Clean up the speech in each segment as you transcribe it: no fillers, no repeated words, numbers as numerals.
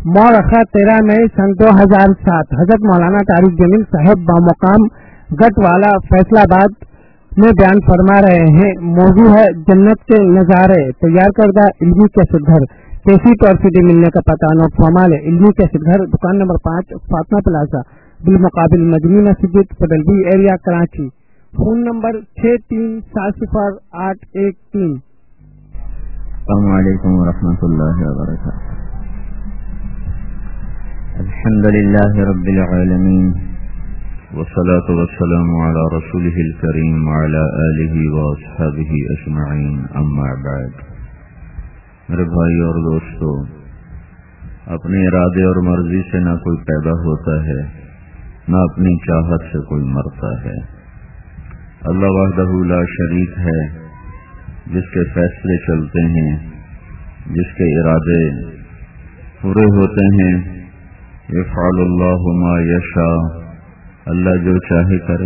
मौरखा 13 मई सन 2007 हजरत मौलाना तारिक जमील साहब बामुकाम गटवाला फैसलाबाद में बयान फरमा रहे हैं। मौजू है जन्नत के नजारे। तैयार करदा इल्मी कैसेट घर, कैसेट और सीडी मिलने का पता नोट फॉर्माल है। इल्मी कैसेट घर, दुकान नंबर 5, फातमा प्लाजा, बिल मुकाबिल मजनी मस्जिद, पडलबी एरिया, कराची। Phone number 63700813। अस्सलामु अलैकुम वरहमतुल्लाहि वबरकातुहू। अल्हम्दुलिल्लाहि रब्बिल आलमीन वस्सलातु वस्सलामु अला रसूलिहिल करीम व अला आलिहि व अस्हाबिहि अजमईन, अम्मा बाद। मेरे भाई और दोस्तों, अपने इरादे और मर्जी से ना कोई पैदा होता है, ना अपनी चाहत से कोई मरता है। अल्लाह वहदहू ला शरीक है, जिसके फैसले चलते हैं, जिसके इरादे पूरे होते हैं। यफ़अलुल्लाहु मा यशा, अल्लाह जो चाहे करे।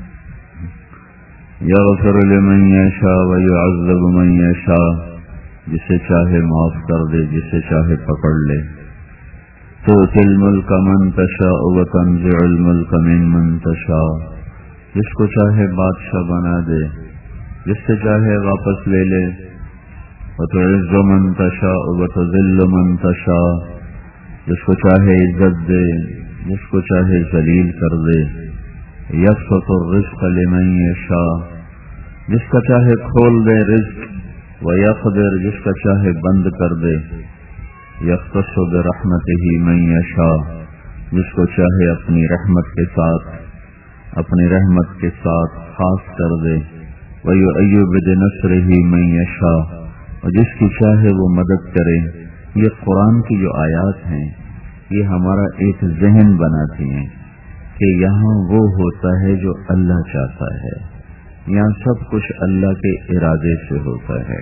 यग़फ़िरु लिमन यशा व युअज़्ज़िबु मन यशा, जिसे चाहे माफ कर दे, जिसे चाहे पकड़ ले। तु'तिल मुल्क मन तशा व तंज़िउल मुल्क मिम्मन तशा, जिसको चाहे बादशाह बना दे, जिससे चाहे वापस ले ले। व तुइज़्ज़ु मन तशा व तुज़िल्लु मन तशा, जिसको चाहे इज्जत दे, जिसको चाहे जलील कर दे। यबसुतु रिज़्क़ लिमन यशा, जिसका चाहे खोल दे रिज़्क़, व यक़दिर, जिसका चाहे बंद कर दे। यख़्तस्सु बिरहमतिही मन यशा, जिसको चाहे अपनी रहमत के साथ खास कर दे। व युअय्यिदु बिनस्रिही मन यशा, और जिसकी चाहे वो मदद करे। ये कुरान की जो आयात हैं, ये हमारा एक ज़हन बनाती हैं कि यहाँ वो होता है जो अल्लाह चाहता है, यहाँ सब कुछ अल्लाह के इरादे से होता है।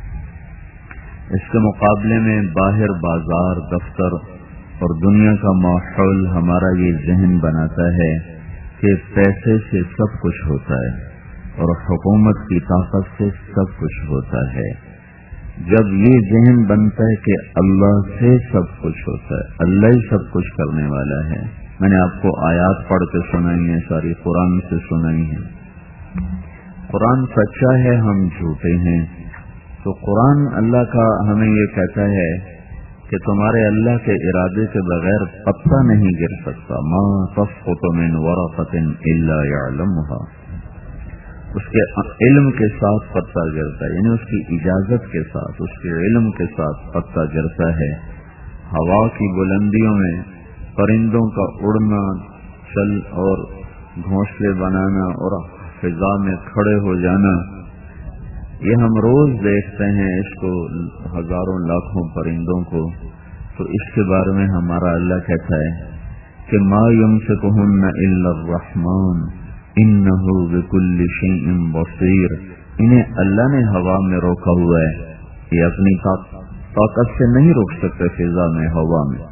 इसके मुकाबले में बाहर बाजार, दफ्तर और दुनिया का माहौल हमारा ये ज़हन बनाता है कि पैसे से सब कुछ होता है और हुकूमत की ताकत से सब कुछ होता है। जब ये ज़हन बनता है कि अल्लाह से सब कुछ होता है, अल्लाह ही सब कुछ करने वाला है। मैंने आपको आयात पढ़ के सुनाई है, सारी कुरान से सुनाई है। कुरान सच्चा है, हम झूठे हैं। तो कुरान अल्लाह का हमें ये कहता है कि तुम्हारे अल्लाह के इरादे के बगैर पत्ता नहीं गिर सकता। मा तस्कुतु मिन वरक़तिन इल्ला यअलमुहा, उसके इल्म के साथ पत्ता गिरता है, यानी उसकी इजाजत के साथ, उसके इल्म के साथ पत्ता गिरता है। हवा की बुलंदियों में परिंदों का उड़ना, चल और घोंसले बनाना और फिजा में खड़े हो जाना, ये हम रोज देखते हैं इसको, हजारों लाखों परिंदों को। तो इसके बारे में हमारा अल्लाह कहता है कि मा यमसिकुहुन्ना इल्ला अर्रहमान इन्नहु बिकुल्लि शैइन बसीर। इन्हें अल्लाह ने हवा में रोका हुआ है, ये अपनी ताकत से नहीं रोक सकते फिजा में, हवा में।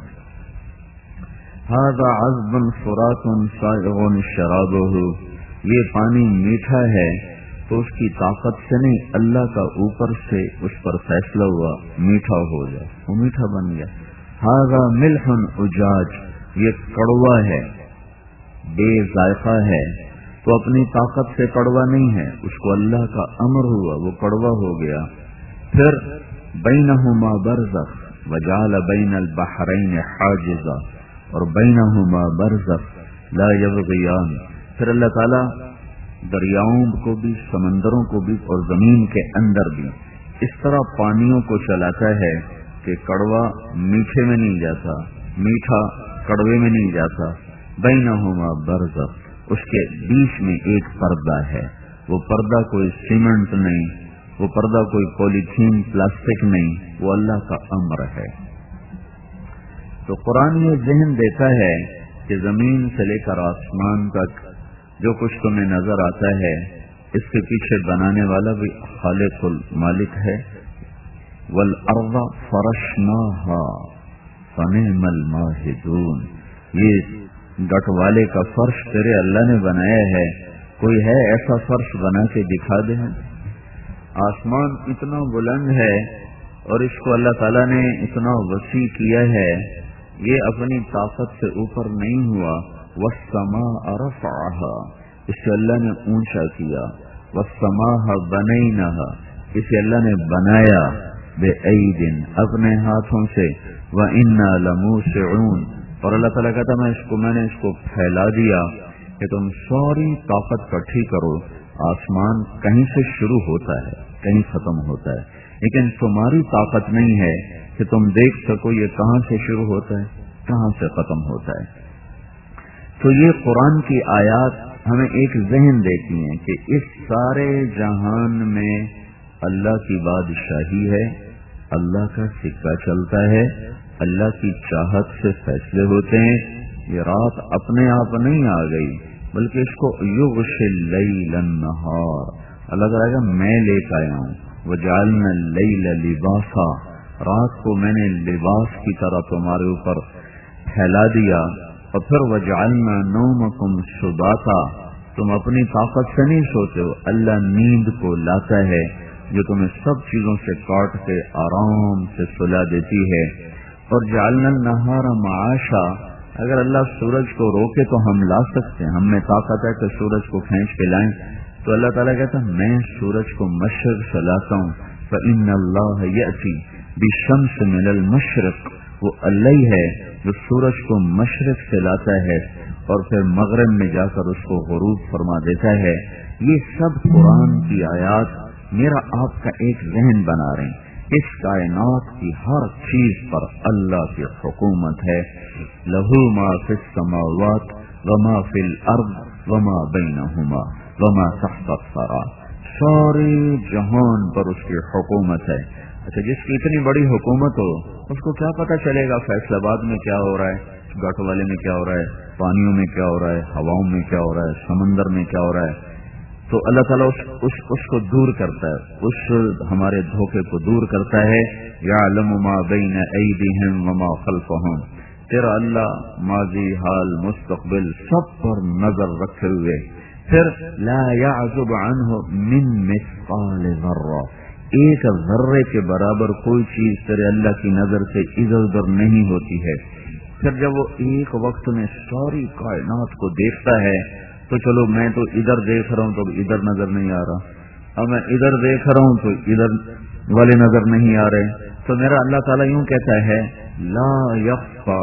हाज़ा अज़्बुन फुरातुन साइग़ुन शराबुहु, ये पानी मीठा है तो उसकी ताकत से नहीं, अल्लाह का ऊपर से उस पर फैसला हुआ मीठा हो जाए, वो मीठा बन गया। हाज़ा मिल्हुन उजाज, ये कड़वा है, बेजायका है, तो अपनी ताकत से कड़वा नहीं है, उसको अल्लाह का अमर हुआ, वो कड़वा हो गया। फिर बैनहुमा बरज़ख वजाल बैनल बहरैन हाजिज़ा, और बैनहुमा बरज़ख ला यबग़ियान। फिर अल्लाह ताला दरियाओं को भी, समंदरों को भी और जमीन के अंदर भी इस तरह पानियों को चलाता है कि कड़वा मीठे में नहीं जाता, मीठा कड़वे में नहीं जाता। बैनहुमा बरज़ख, उसके बीच में एक पर्दा है। वो पर्दा कोई सीमेंट नहीं, वो पर्दा कोई पॉलीथीन प्लास्टिक नहीं, वो अल्लाह का अम्र है। तो कुरान ये ज़हन देता है कि जमीन से लेकर आसमान तक जो कुछ तुम्हें नजर आता है, इसके पीछे बनाने वाला भी खालिकुल मालिक है। वल अर्ज़ फरशनाहा फनिअमल माहिदून, ये गटवाले का फर्श तेरे अल्लाह ने बनाया है, कोई है ऐसा फर्श बना के दिखा दे। आसमान इतना बुलंद है और इसको अल्लाह ताला ने इतना वसी किया है, یہ اپنی طاقت سے اوپر نہیں ہوا. والسماء رفعها، اسے اللہ نے اونچا کیا. والسماء بنيناها، اسے اللہ نے بنایا. بأید، اپنے ہاتھوں سے. وإنا لموسعون، اور اللہ تعالیٰ کہتا میں نے اس کو پھیلا دیا کہ تم ساری طاقت کٹھی کرو. آسمان کہیں سے شروع ہوتا ہے، کہیں ختم ہوتا ہے، لیکن تمہاری طاقت نہیں ہے کہ تم دیکھ سکو یہ کہاں سے شروع ہوتا ہے، کہاں سے ختم ہوتا ہے. تو یہ قرآن کی آیات ہمیں ایک ذہن دیتی ہیں کہ اس سارے جہان میں اللہ کی بادشاہی ہے، اللہ کا سکہ چلتا ہے، اللہ کی چاہت سے فیصلے ہوتے ہیں. یہ رات اپنے آپ نہیں آ گئی، بلکہ اس کو یغشی اللیل النہار، اللہ تعالیٰ کا میں لے کے آیا ہوں. وجعلنا اللیل لباسا، رات کو میں نے لباس کی طرح تمہارے اوپر پھیلا دیا. اور پھر وجعلنا نومکم سباتا، تم اپنی طاقت سے نہیں سوتے ہو، اللہ نیند کو لاتا ہے جو تمہیں سب چیزوں سے کاٹ کے آرام سے سلا دیتی ہے. اور جعلنا النہار معاشا، اگر اللہ سورج کو روکے تو ہم لا سکتے ہیں، ہم میں طاقت ہے کہ سورج کو کھینچ کے لائیں. تو اللہ تعالیٰ کہتا ہے میں سورج کو مشرق سے لاتا ہوں. فإن اللہ یأتی بالشمس من المشرق، وہ اللہ ہی ہے جو سورج کو مشرق سے لاتا ہے اور پھر مغرب میں جا کر اس کو غروب فرما دیتا ہے. یہ سب قرآن کی آیات میرا آپ کا ایک ذہن بنا رہے ہیں. اس کائنات کی ہر چیز پر اللہ کی حکومت ہے. لہو ما فی السماوات وما فی الارض وما بینہما وما تحت الثری، سارے جہان پر اس کی حکومت ہے. اچھا، جس کی اتنی بڑی حکومت ہو اس کو کیا پتہ چلے گا فیصل آباد میں کیا ہو رہا ہے، گٹ والے میں کیا ہو رہا ہے، پانیوں میں کیا ہو رہا ہے، ہواؤں میں کیا ہو رہا ہے، سمندر میں کیا ہو رہا ہے. تو اللہ تعالیٰ اس کو دور کرتا ہے، اس ہمارے دھوکے کو دور کرتا ہے. یعلم ما بین ایدیہم وما خلفہم، تیرا اللہ ماضی حال مستقبل سب پر نظر رکھے ہوئے. پھر لا یعزب عنہ من مثقال ذرہ، ایک ذرے کے برابر کوئی چیز تیرے اللہ کی نظر سے ادھر ادھر نہیں ہوتی ہے. پھر جب وہ ایک وقت میں ساری کائنات کو دیکھتا ہے تو چلو میں تو ادھر دیکھ رہا ہوں تو ادھر نظر نہیں آ رہا، اب میں ادھر دیکھ رہا ہوں تو ادھر والے نظر نہیں آ رہے. تو میرا اللہ تعالیٰ یوں کہتا ہے لا یخفى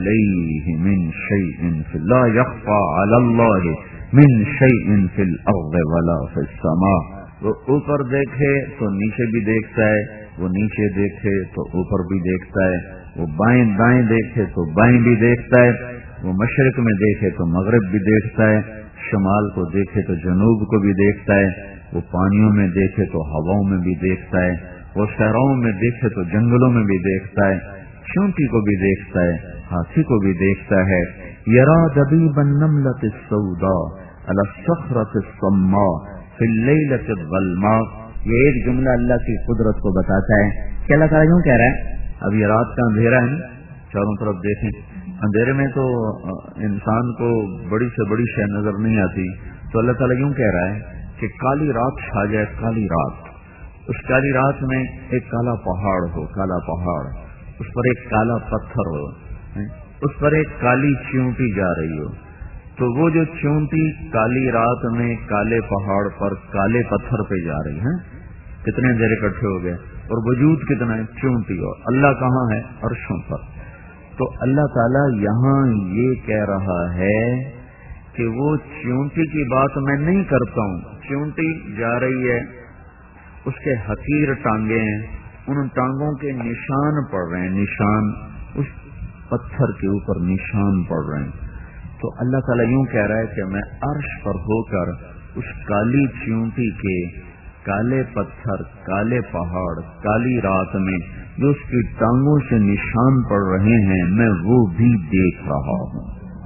علیہ من شیء لا یخفى علی اللہ من شیء فی الارض ولا فی السماء. وہ اوپر دیکھے تو نیچے بھی دیکھتا ہے، وہ نیچے دیکھے تو اوپر بھی دیکھتا ہے، وہ بائیں دائیں دیکھے تو بائیں بھی دیکھتا ہے، وہ مشرق میں دیکھے تو مغرب بھی دیکھتا ہے، شمال کو دیکھے تو جنوب کو بھی دیکھتا ہے، وہ پانیوں میں دیکھے تو ہواؤں میں بھی دیکھتا ہے، وہ صحراؤں میں دیکھے تو جنگلوں میں بھی دیکھتا ہے، چونٹی کو بھی دیکھتا ہے، ہاتھی کو بھی دیکھتا ہے. یرا دبیب النملۃ السوداء علی الصخرۃ الصماء فی اللیلۃ الظلماء. یہ ایک جملہ اللہ کی قدرت کو بتاتا ہے کہ اللہ تعالیٰ کیوں کہہ رہا ہے اب یہ رات کا اندھیرا ہے نا، چاروں طرف دیکھیں، اندھیرے میں تو انسان کو بڑی سے بڑی شے نظر نہیں آتی. تو اللہ تعالیٰ کیوں کہہ رہا ہے کہ کالی رات چھا جائے، کالی رات، اس کالی رات میں ایک کالا پہاڑ ہو، کالا پہاڑ، اس پر ایک کالا پتھر ہو، اس پر ایک کالی چیونٹی جا رہی ہو. تو وہ جو چیونٹی کالی رات میں کالے پہاڑ پر کالے پتھر پہ جا رہی ہے، کتنے اندھیرے اکٹھے ہو گئے اور وجود کتنا ہے، چیونٹی. اور اللہ کہاں ہے؟ عرشوں پر. تو اللہ تعالیٰ یہاں یہ کہہ رہا ہے کہ وہ چیونٹی کی بات میں نہیں کرتا ہوں. چیونٹی جا رہی ہے، اس کے حقیر ٹانگیں ہیں، ان ٹانگوں کے نشان پڑ رہے ہیں، نشان اس پتھر کے اوپر نشان پڑ رہے ہیں. تو اللہ تعالیٰ یوں کہہ رہا ہے کہ میں عرش پر ہو کر اس کالی چیونٹی کے کالے پتھر، کالے پہاڑ، کالی رات میں جو اس کی ٹانگوں سے نشان پڑ رہے ہیں میں وہ بھی دیکھ رہا ہوں.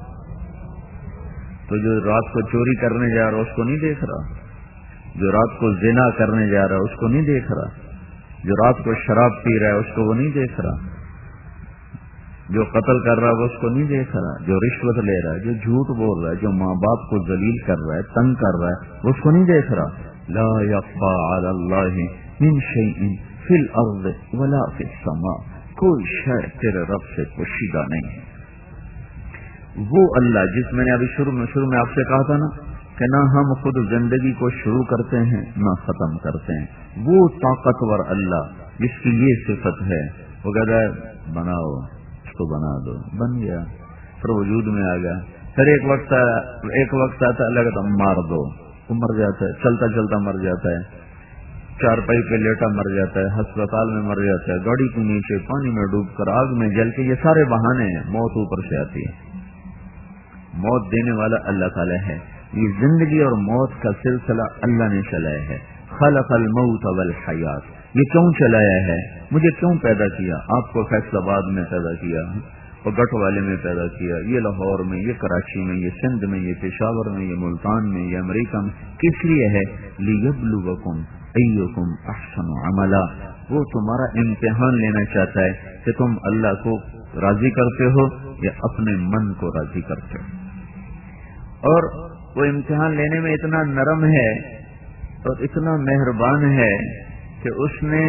تو جو رات کو چوری کرنے جا رہا اس کو نہیں دیکھ رہا، جو رات کو زنا کرنے جا رہا اس کو نہیں دیکھ رہا، جو رات کو شراب پی رہا ہے اس کو وہ نہیں دیکھ رہا، جو قتل کر رہا ہے وہ اس کو نہیں دیکھ رہا، جو رشوت لے رہا ہے، جو جھوٹ بول رہا ہے، جو ماں باپ کو ذلیل کر رہا ہے، تنگ کر رہا ہے، وہ اس کو نہیں دیکھ رہا. لا يخفى على الله من شيء في الارض ولا في السماء. کوئی شے تیرے رب سے پوشیدہ نہیں ہے۔ وہ اللہ جس میں نے ابھی شروع میں آپ سے کہا تھا نا کہ نہ ہم خود زندگی کو شروع کرتے ہیں نہ ختم کرتے ہیں، وہ طاقتور اللہ جس کی یہ صفت ہے، وہ کہتا ہے بناؤ، اس کو بنا دو، بن گیا، پھر وجود میں آ گیا۔ پھر ایک وقت آتا اللہ کہتا مار دو، وہ مر جاتا ہے، چلتا چلتا مر جاتا ہے، چارپائی پہ لیٹا مر جاتا ہے، ہسپتال میں مر جاتا ہے، گاڑی کے نیچے پانی میں ڈوب کر آگ میں جل کے، یہ سارے بہانے ہیں، موت اوپر سے آتی ہے۔ موت دینے والا اللہ تعالی ہے۔ یہ زندگی اور موت کا سلسلہ اللہ نے چلایا ہے۔ خلق الموت والحیات، یہ کیوں چلایا ہے؟ مجھے کیوں پیدا کیا؟ آپ کو فیصل آباد میں پیدا کیا، اور گٹھ والے میں پیدا کیا، یہ لاہور میں، یہ کراچی میں، یہ سندھ میں، یہ پشاور میں، یہ ملتان میں، یہ امریکہ میں، کس لیے ہے؟ لیبلوکم ایکم احسن عملا، وہ تمہارا امتحان لینا چاہتا ہے کہ تم اللہ کو راضی کرتے ہو یا اپنے من کو راضی کرتے ہو۔ اور وہ امتحان لینے میں اتنا نرم ہے اور اتنا مہربان ہے کہ اس نے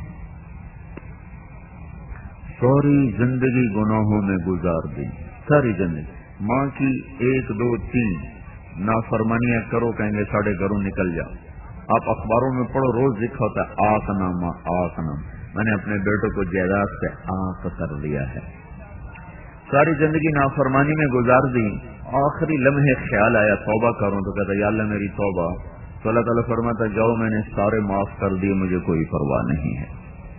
ساری زندگی گناہوں میں گزار دی، ساری زندگی۔ ماں کی 1 2 3 نافرمانیاں کرو، کہیں گے ساڑھے گھروں نکل جاؤ۔ آپ اخباروں میں پڑھو، روز لکھا ہوتا ہے آق نامہ آق نام، میں نے اپنے بیٹوں کو جائیداد سے آق کر دیا ہے۔ ساری زندگی نافرمانی میں گزار دی، آخری لمحے خیال آیا توبہ کروں، تو کہتا یا اللہ میری توبہ، تو اللہ تعالیٰ فرماتا جاؤ میں نے سارے معاف کر دیے، مجھے کوئی پرواہ نہیں ہے۔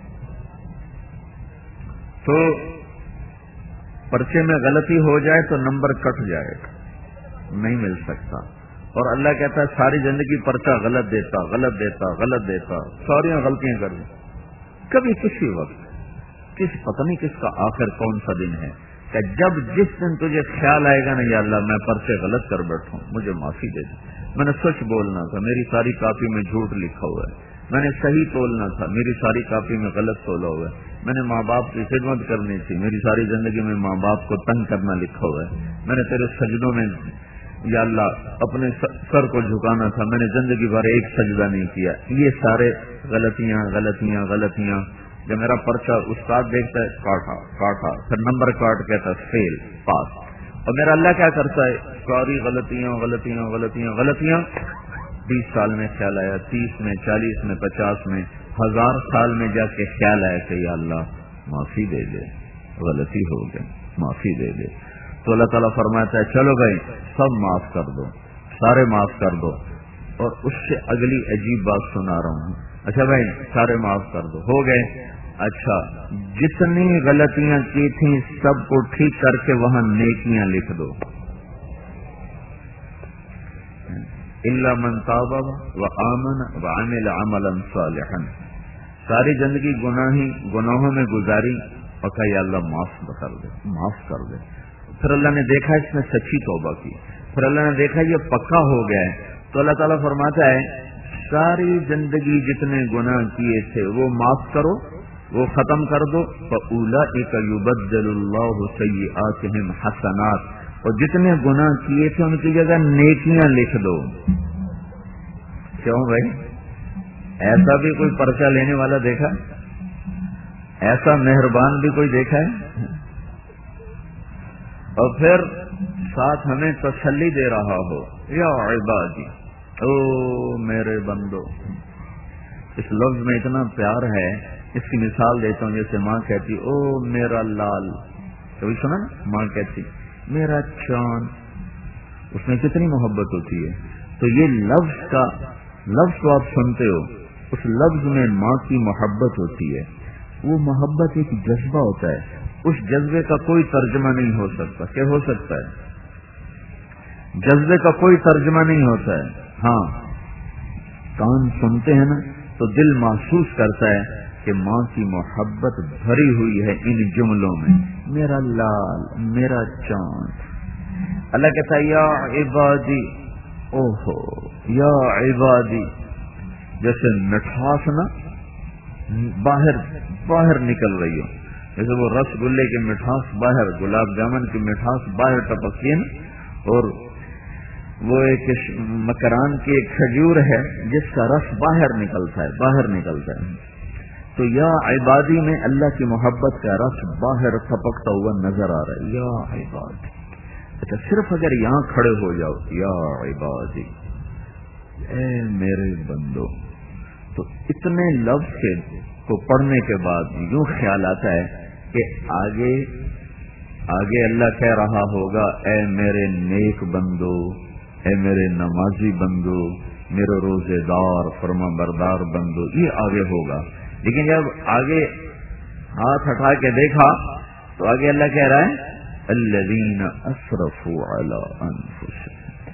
تو پرچے میں غلطی ہو جائے تو نمبر کٹ جائے گا، نہیں مل سکتا۔ اور اللہ کہتا ہے ساری زندگی پرچہ غلط دیتا، ساری غلطیاں کر دی، کبھی کسی وقت پتہ نہیں کس کا آخر کون سا دن ہے کہ جس دن تجھے خیال آئے گا نا یا اللہ میں پرچے غلط کر بیٹھوں، مجھے معافی دے دے، میں نے سچ بولنا تھا، میری ساری کاپی میں جھوٹ لکھا ہوا ہے، میں نے صحیح تولنا تھا، میری ساری کاپی میں غلط تولا ہوا ہے، میں نے ماں باپ کی خدمت کرنی تھی، میری ساری زندگی میں ماں باپ کو تنگ کرنا لکھا ہوا ہے، میں نے تیرے سجدوں میں یا اللہ اپنے سر کو جھکانا تھا، میں نے زندگی بھر ایک سجدہ نہیں کیا۔ یہ سارے غلطیاں جب میرا پرچہ استاد دیکھتا ہے کاٹا، پھر نمبر کاٹ کہتا ہے فیل پاس، اور میرا اللہ کیا کرتا ہے ساری غلطیاں 20 سال میں خیال آیا، 30 میں، 40 میں، 50 میں، 1000 سال میں جا کے خیال آیا کہ یا اللہ معافی دے دے، غلطی ہو گئی، معافی دے دے۔ تو اللہ تعالیٰ فرماتا ہے چلو بھائی سب معاف کر دو، سارے معاف کر دو۔ اور اس سے اگلی عجیب بات سنا رہا ہوں، اچھا بھائی سارے معاف کر دو، ہو گئے، اچھا جتنی غلطیاں کی تھیں سب کو ٹھیک کر کے وہاں نیکیاں لکھ دو، الا من تاب وآمن وعمل عملا صالحا۔ ساری زندگی گناہوں میں گزاری، اور کہا یا اللہ معاف کر دے۔ پھر اللہ نے دیکھا اس نے سچی توبہ کی، پھر اللہ نے دیکھا یہ پکا ہو گیا ہے، تو اللہ تعالیٰ فرماتا ہے ساری زندگی جتنے گناہ کیے تھے وہ معاف کرو، وہ ختم کر دو، فَأُولَئِكَ يُبَدِّلُ اللَّهُ سَيِّئَاتِهِمْ حَسَنَاتٍ، اور جتنے گناہ کیے تھے ان کی جگہ نیکیاں لکھ دو۔ کیوں بھائی ایسا بھی کوئی پرچہ لینے والا دیکھا؟ ایسا مہربان بھی کوئی دیکھا ہے؟ اور پھر ساتھ ہمیں تسلی دے رہا ہو، یا عبادی، او میرے بندو۔ اس لفظ میں اتنا پیار ہے، اس کی مثال دیتا ہوں، جیسے ماں کہتی او میرا لال، کبھی سنا نا ماں کہتی میرا چاند، اس میں کتنی محبت ہوتی ہے۔ تو یہ لفظ کو آپ سنتے ہو، اس لفظ میں ماں کی محبت ہوتی ہے، وہ محبت ایک جذبہ ہوتا ہے، اس جذبے کا کوئی ترجمہ نہیں ہو سکتا۔ کیا ہو سکتا ہے؟ جذبے کا کوئی ترجمہ نہیں ہوتا ہے، ہاں کان سنتے ہیں نا تو دل محسوس کرتا ہے کہ ماں کی محبت بھری ہوئی ہے ان جملوں میں، میرا لال، میرا چاند۔ اللہ کہتا ہے یا عبادی، اوہو یا عبادی، جیسے مٹھاس نا باہر نکل رہی ہو، جیسے وہ رس گلے کی مٹھاس باہر، گلاب جامن کی مٹھاس باہر ٹپکتی ہے نا، اور وہ ایک مکران کی ایک کھجور ہے جس کا رس باہر نکلتا ہے، تو یا عبادی میں اللہ کی محبت کا رس باہر ٹپکتا ہوا نظر آ رہا ہے، یا عبادی۔ اچھا صرف اگر یہاں کھڑے ہو جاؤ، یا عبادی، اے میرے بندو، تو اتنے لفظ کو پڑھنے کے بعد یوں خیال آتا ہے کہ آگے اللہ کہہ رہا ہوگا، اے میرے نیک بندو، اے میرے نمازی بندو، میرے روزے دار فرما بردار بندو، یہ آگے ہوگا۔ لیکن جب آگے ہاتھ ہٹا کے دیکھا تو آگے اللہ کہہ رہا ہے الذین اسرفوا علی انفسہم۔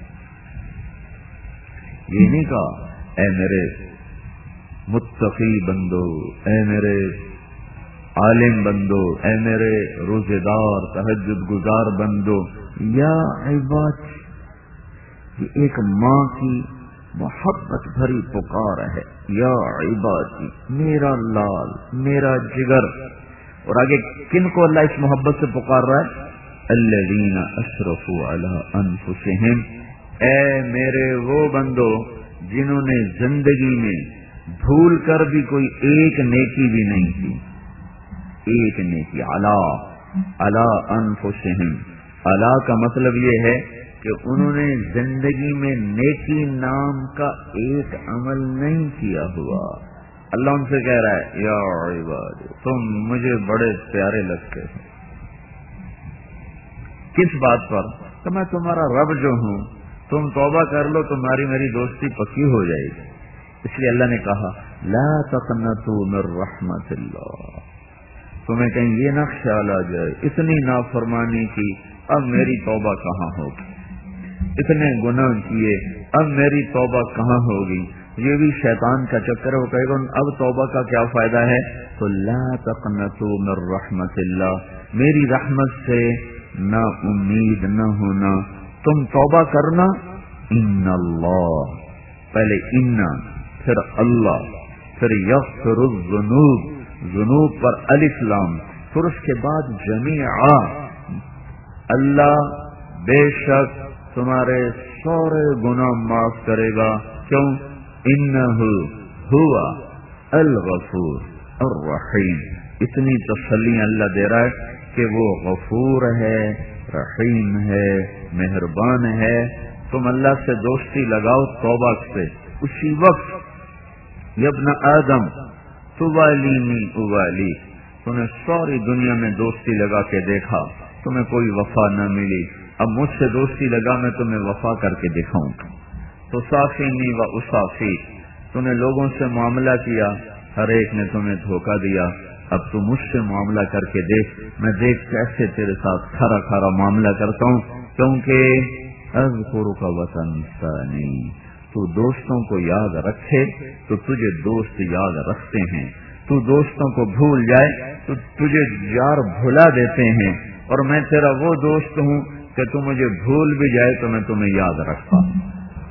یہ نہیں کہا اے میرے متقی بندو، اے میرے عالم بندو، اے میرے روزے دار تہجد گزار بندو، یا عباد۔ یہ ایک ماں کی محبت بھری پکار ہے، یا عبادی، میرا لال، میرا جگر۔ اور آگے کن کو اللہ اس محبت سے پکار رہا ہے؟ الذین اسرفوا علی انفسہم، اے میرے وہ بندو جنہوں نے زندگی میں بھول کر بھی کوئی ایک نیکی بھی نہیں کی، ایک نیکی۔ علی انفسہم، علی کا مطلب یہ ہے کہ انہوں نے زندگی میں نیکی نام کا ایک عمل نہیں کیا ہوا۔ اللہ ان سے کہہ رہا ہے یا عباد، تم مجھے بڑے پیارے لگتے ہو۔ کس بات پر؟ کہ میں تمہارا رب جو ہوں، تم توبہ کر لو تمہاری میری دوستی پکی ہو جائے گی۔ اس لیے اللہ نے کہا لا تقنطوا من رحمت اللہ۔ تمہیں کہیں یہ نہ خیال آ جائے اتنی نافرمانی کی، اب میری توبہ کہاں ہوگی، اتنے گناہ کیے، اب میری توبہ کہاں ہوگی۔ یہ بھی شیطان کا چکر ہے، وہ کہے گا اب توبہ کا کیا فائدہ ہے؟ تو لا تقنطوا من رحمت اللہ، میری رحمت سے نا امید نہ ہونا، تم توبہ کرنا۔ ان اللہ، پہلے ان، پھر اللہ، پھر یغفر الذنوب، ذنوب پر الف لام، پھر اس کے بعد جمیعا، اللہ بے شک تمہارے سارے گناہ معاف کرے گا۔ کیوں؟ انہ ہوا الغفور الرحیم۔ اتنی تسلی اللہ دے رہا ہے کہ وہ غفور ہے، رحیم ہے، مہربان ہے۔ تم اللہ سے دوستی لگاؤ توبہ سے، اسی وقت یا ابن آدم توالینی اوالی، تمہیں ساری دنیا میں دوستی لگا کے دیکھا، تمہیں کوئی وفا نہ ملی، اب مجھ سے دوستی لگا میں تمہیں وفا کر کے دکھاؤں۔ تو صافینی و اصافی، تم نے لوگوں سے معاملہ کیا، ہر ایک نے تمہیں دھوکہ دیا، اب تو مجھ سے معاملہ کر کے دیکھ، میں دیکھ کیسے تیرے ساتھ کھرا کھرا معاملہ کرتا ہوں، کیونکہ اذکرک وتنسانی، تو دوستوں کو یاد رکھے تو تجھے دوست یاد رکھتے ہیں، تو دوستوں کو بھول جائے تو تجھے یار بھلا دیتے ہیں، اور میں تیرا وہ دوست ہوں کہ تو مجھے بھول بھی جائے تو میں تمہیں یاد رکھتا ہوں۔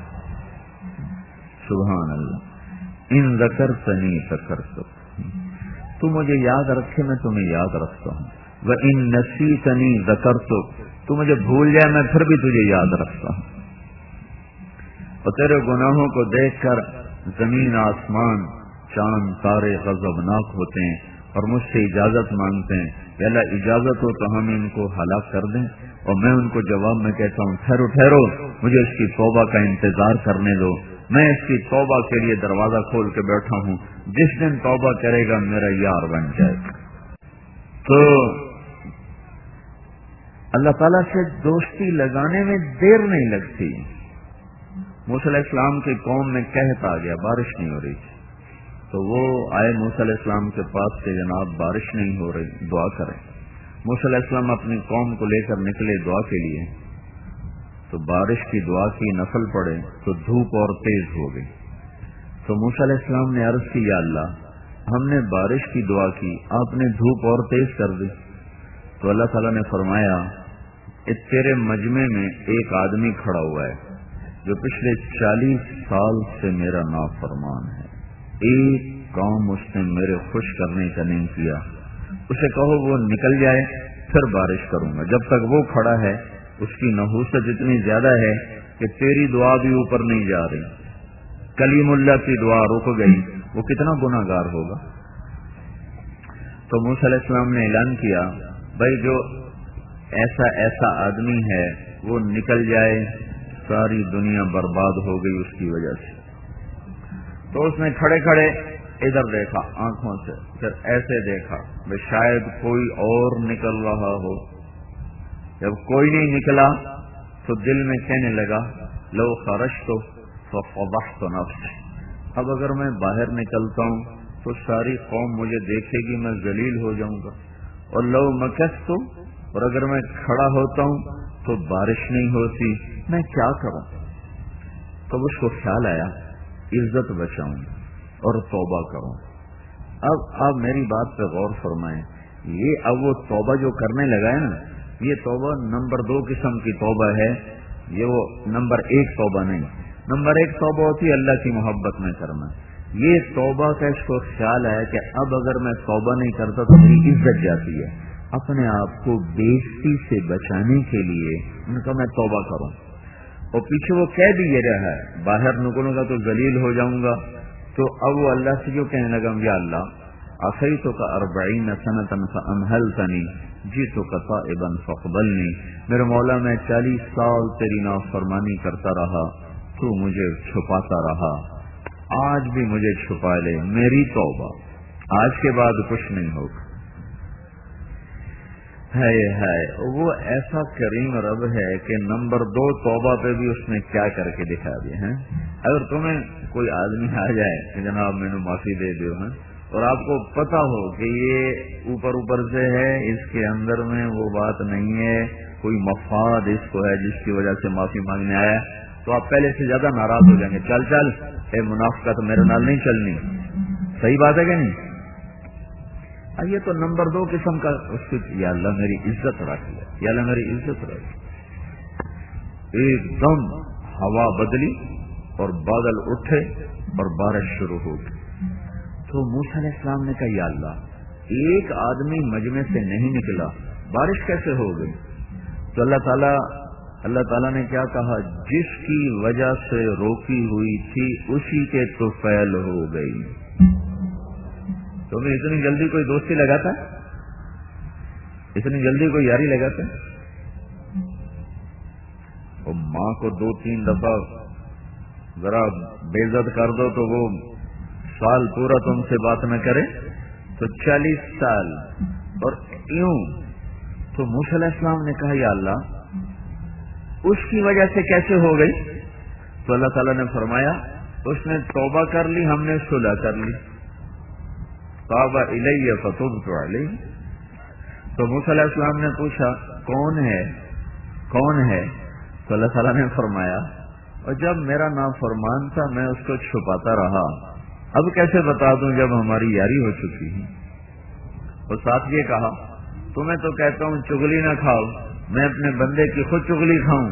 سبحان اللہ۔ ان ذکرتنی ذکرتک، تو مجھے یاد رکھے میں تمہیں یاد رکھتا ہوں، وَإِن نَسِيتَنِي ذَكَرْتُكَ، تو مجھے بھول جائے میں پھر بھی تجھے یاد رکھتا ہوں۔ اور تیرے گناہوں کو دیکھ کر زمین آسمان چاند تارے غضبناک ہوتے ہیں اور مجھ سے اجازت مانگتے ہیں کہ اللہ اجازت ہو تو ہم ان کو ہلاک کر دیں، اور میں ان کو جواب میں کہتا ہوں ٹھہرو ٹھہرو، مجھے اس کی توبہ کا انتظار کرنے دو، میں اس کی توبہ کے لیے دروازہ کھول کے بیٹھا ہوں، جس دن توبہ کرے گا میرا یار بن جائے گا۔ تو اللہ تعالیٰ سے دوستی لگانے میں دیر نہیں لگتی۔ موسیٰ علیہ السلام کی قوم میں قحط آ گیا، بارش نہیں ہو رہی تھی، تو وہ آئے موسیٰ علیہ السلام کے پاس کہ جناب بارش نہیں ہو رہی، دعا کریں۔ موسیٰ علیہ السلام اپنی قوم کو لے کر نکلے دعا کے لیے، تو بارش کی دعا کی، نفل پڑے تو دھوپ اور تیز ہو گئی۔ تو موسیٰ علیہ السلام نے عرض کی یا اللہ، ہم نے بارش کی دعا کی، آپ نے دھوپ اور تیز کر دی۔ تو اللہ تعالیٰ نے فرمایا تیرے مجمع میں ایک آدمی کھڑا ہوا ہے جو پچھلے 40 سال سے میرا نافرمان ہے، ایک کام اس نے میرے خوش کرنے کا نہیں کیا، اسے کہو وہ نکل جائے پھر بارش کروں گا۔ جب تک وہ کھڑا ہے اس کی نحوست اتنی زیادہ ہے کہ تیری دعا بھی اوپر نہیں جا رہی، کلیم اللہ کی دعا رک گئی، وہ کتنا گناہگار ہوگا۔ تو موسیٰ علیہ السلام نے اعلان کیا بھائی جو ایسا ایسا آدمی ہے وہ نکل جائے، ساری دنیا برباد ہو گئی اس کی وجہ سے۔ تو اس نے کھڑے کھڑے ادھر دیکھا آنکھوں سے، پھر ایسے دیکھا کہ شاید کوئی اور نکل رہا ہو۔ جب کوئی نہیں نکلا تو دل میں کہنے لگا لو خرجت ففضحت نفسی، اب اگر میں باہر نکلتا ہوں تو ساری قوم مجھے دیکھے گی، میں ذلیل ہو جاؤں گا، اور لو مکثت، اور اگر میں کھڑا ہوتا ہوں تو بارش نہیں ہوتی، میں کیا کروں؟ تو اس کو خیال آیا عزت بچاؤں اور توبہ کروں۔ اب آپ میری بات پہ غور فرمائیں، یہ اب وہ توبہ جو کرنے لگا ہے نا، یہ توبہ نمبر 2 قسم کی توبہ ہے، یہ وہ نمبر 1 توبہ نہیں۔ نمبر 1 توبہ ہوتی ہے اللہ کی محبت میں کرنا، یہ توبہ کا اس کو خیال ہے کہ اب اگر میں توبہ نہیں کرتا تو میری عزت جاتی ہے، اپنے آپ کو بےعزتی سے بچانے کے لیے ان کا میں توبہ کروں۔ اور پیچھے وہ کہہ بھی یہ رہا ہے باہر نکلوں گا تو ذلیل ہو جاؤں گا، تو اب وہ اللہ سے جو کہنے لگا یا اللہ عصیتک 40 سنة فأمهلتنی جئتک تائبا فاقبلنی، میرے مولا میں 40 سال تیری نافرمانی کرتا رہا، تو مجھے چھپاتا رہا، آج بھی مجھے چھپا لے، میری توبہ آج کے بعد کچھ نہیں ہوگا۔ ہے وہ ایسا کریم رب ہے کہ نمبر 2 توبہ پہ بھی اس نے کیا کر کے دکھا دیا ہے۔ اگر تمہیں کوئی آدمی آ جائے کہ جناب میں نے معافی دے دیو ہے، اور آپ کو پتا ہو کہ یہ اوپر سے ہے، اس کے اندر میں وہ بات نہیں ہے، کوئی مفاد اس کو ہے جس کی وجہ سے معافی مانگنے آیا، تو آپ پہلے سے زیادہ ناراض ہو جائیں گے، چل اے منافقت میرے نال نہیں چلنی۔ صحیح بات ہے کہ نہیں؟ یہ تو نمبر 2 قسم کا اس کی یا اللہ میری عزت رکھ لے، یا اللہ میری عزت رکھ۔ ایک دم ہوا بدلی اور بادل اٹھے اور بارش شروع ہو گئی، تو موسیٰ علیہ السلام نے کہا یا اللہ ایک آدمی مجمع سے نہیں نکلا، بارش کیسے ہو گئی؟ تو اللہ تعالیٰ نے کیا کہا، جس کی وجہ سے روکی ہوئی تھی اسی کے طفیل ہو گئی۔ تمہیں اتنی جلدی کوئی دوستی لگاتا ہے؟ اتنی جلدی کوئی یاری لگاتا ہے؟ وہ ماں کو 2-3 دفعہ ذرا بے عزت کر دو تو وہ سال پورا تم سے بات نہ کرے، تو 40 سال اور یوں۔ تو موسیٰ علیہ السلام نے کہا یا اللہ اس کی وجہ سے کیسے ہو گئی؟ تو اللہ تعالیٰ نے فرمایا اس نے توبہ کر لی، ہم نے صلح کر لی، تاب الی فتبت علیہ۔ تو موسیٰ علیہ السلام نے پوچھا کون ہے؟ تو اللہ تعالیٰ نے فرمایا اور جب میرا نافرمان تھا میں اس کو چھپاتا رہا، اب کیسے بتا دوں جب ہماری یاری ہو چکی ہے۔ اور ساتھ یہ کہا تمہیں تو کہتا ہوں چغلی نہ کھاؤ، میں اپنے بندے کی خود چغلی کھاؤں۔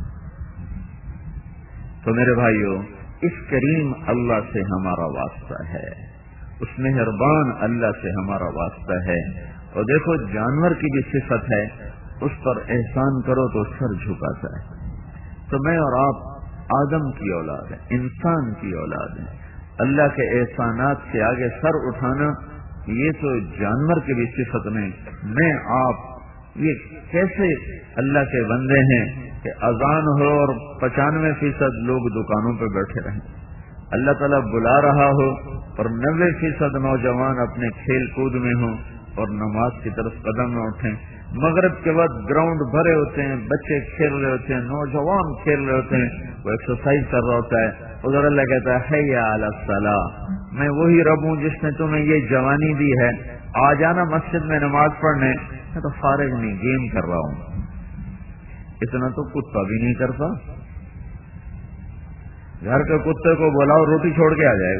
تو میرے بھائیو اس کریم اللہ سے ہمارا واسطہ ہے، اس مہربان اللہ سے ہمارا واسطہ ہے۔ اور دیکھو جانور کی بھی صفت ہے، اس پر احسان کرو تو سر جھکاتا ہے۔ تو میں اور آپ آدم کی اولاد ہیں، انسان کی اولاد ہیں، اللہ کے احسانات کے آگے سر اٹھانا یہ تو جانور کی بھی صفت نہیں۔ میں آپ یہ کیسے اللہ کے بندے ہیں کہ اذان ہو اور 95% لوگ دکانوں پہ بیٹھے رہیں، اللہ تعالیٰ بلا رہا ہو اور 90% نوجوان اپنے کھیل کود میں ہوں اور نماز کی طرف قدم نہ اٹھیں، مغرب کے بعد گراؤنڈ بھرے ہوتے ہیں، بچے کھیل رہے ہوتے ہیں، نوجوان کھیل رہے ہوتے ہیں، وہ ایکسرسائز کر رہا ہوتا ہے، ادھر اللہ کہتا ہے حی علی الصلاۃ، میں وہی رب ہوں جس نے تمہیں یہ جوانی دی ہے، آ جانا مسجد میں نماز پڑھنے، میں تو فارغ نہیں گیم کر رہا ہوں۔ اتنا تو کتا بھی نہیں کرتا، گھر کے کتے کو بلاؤ روٹی چھوڑ کے آ جائے گا،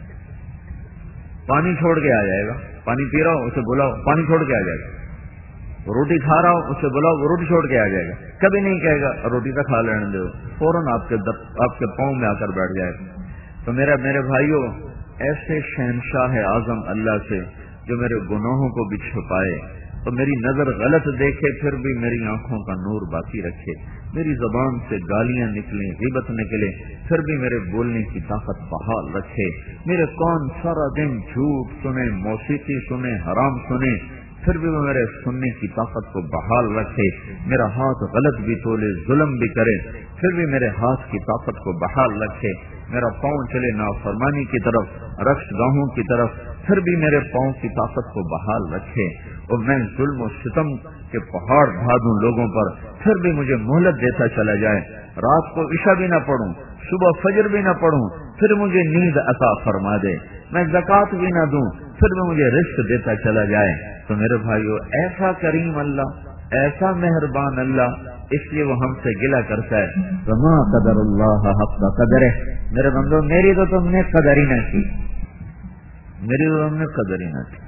پانی چھوڑ کے آ جائے گا، پانی پی رہا ہو اسے بلاؤ پانی چھوڑ کے آ جائے گا، روٹی کھا رہا ہو اسے بلاؤ وہ روٹی چھوڑ کے آ جائے گا، کبھی نہیں کہے گا روٹی تو کھا لینے دو، فوراً آپ کے پاؤں میں آ کر بیٹھ جائے گا۔ تو میرے بھائیوں ایسے شہنشاہ اعظم اللہ سے جو میرے گناہوں کو بھی چھپائے اور میری نظر غلط دیکھے پھر بھی میری آنکھوں کا نور باقی رکھے، میری زبان سے گالیاں نکلیں، غیبت نکلے پھر بھی میرے بولنے کی طاقت بحال رکھے، میرے کون سارا دن جھوٹ سنے، موسیقی سنے، حرام سنے پھر بھی وہ میرے سننے کی طاقت کو بحال رکھے، میرا ہاتھ غلط بھی تولے، ظلم بھی کرے پھر بھی میرے ہاتھ کی طاقت کو بحال رکھے، میرا پاؤں چلے نافرمانی کی طرف، رقص گاہوں کی طرف پھر بھی میرے پاؤں کی طاقت کو بحال رکھے، اور میں ظلم و ستم کے پہاڑ ڈھا دوں لوگوں پر پھر بھی مجھے مہلت دیتا چلا جائے، رات کو عشاء بھی نہ پڑھوں، صبح فجر بھی نہ پڑھوں پھر مجھے نیند عطا فرما دے، میں زکوٰۃ بھی نہ دوں پھر بھی مجھے رزق دیتا چلا جائے۔ تو میرے بھائیو، ایسا کریم اللہ، ایسا مہربان اللہ، اس لیے وہ ہم سے گلہ کرتا ہے، وما قدر اللہ حق قدرہ، میرے بندو میری تو تم نے قدر ہی نہ کی، میری تو تم نے قدر ہی نہ کی۔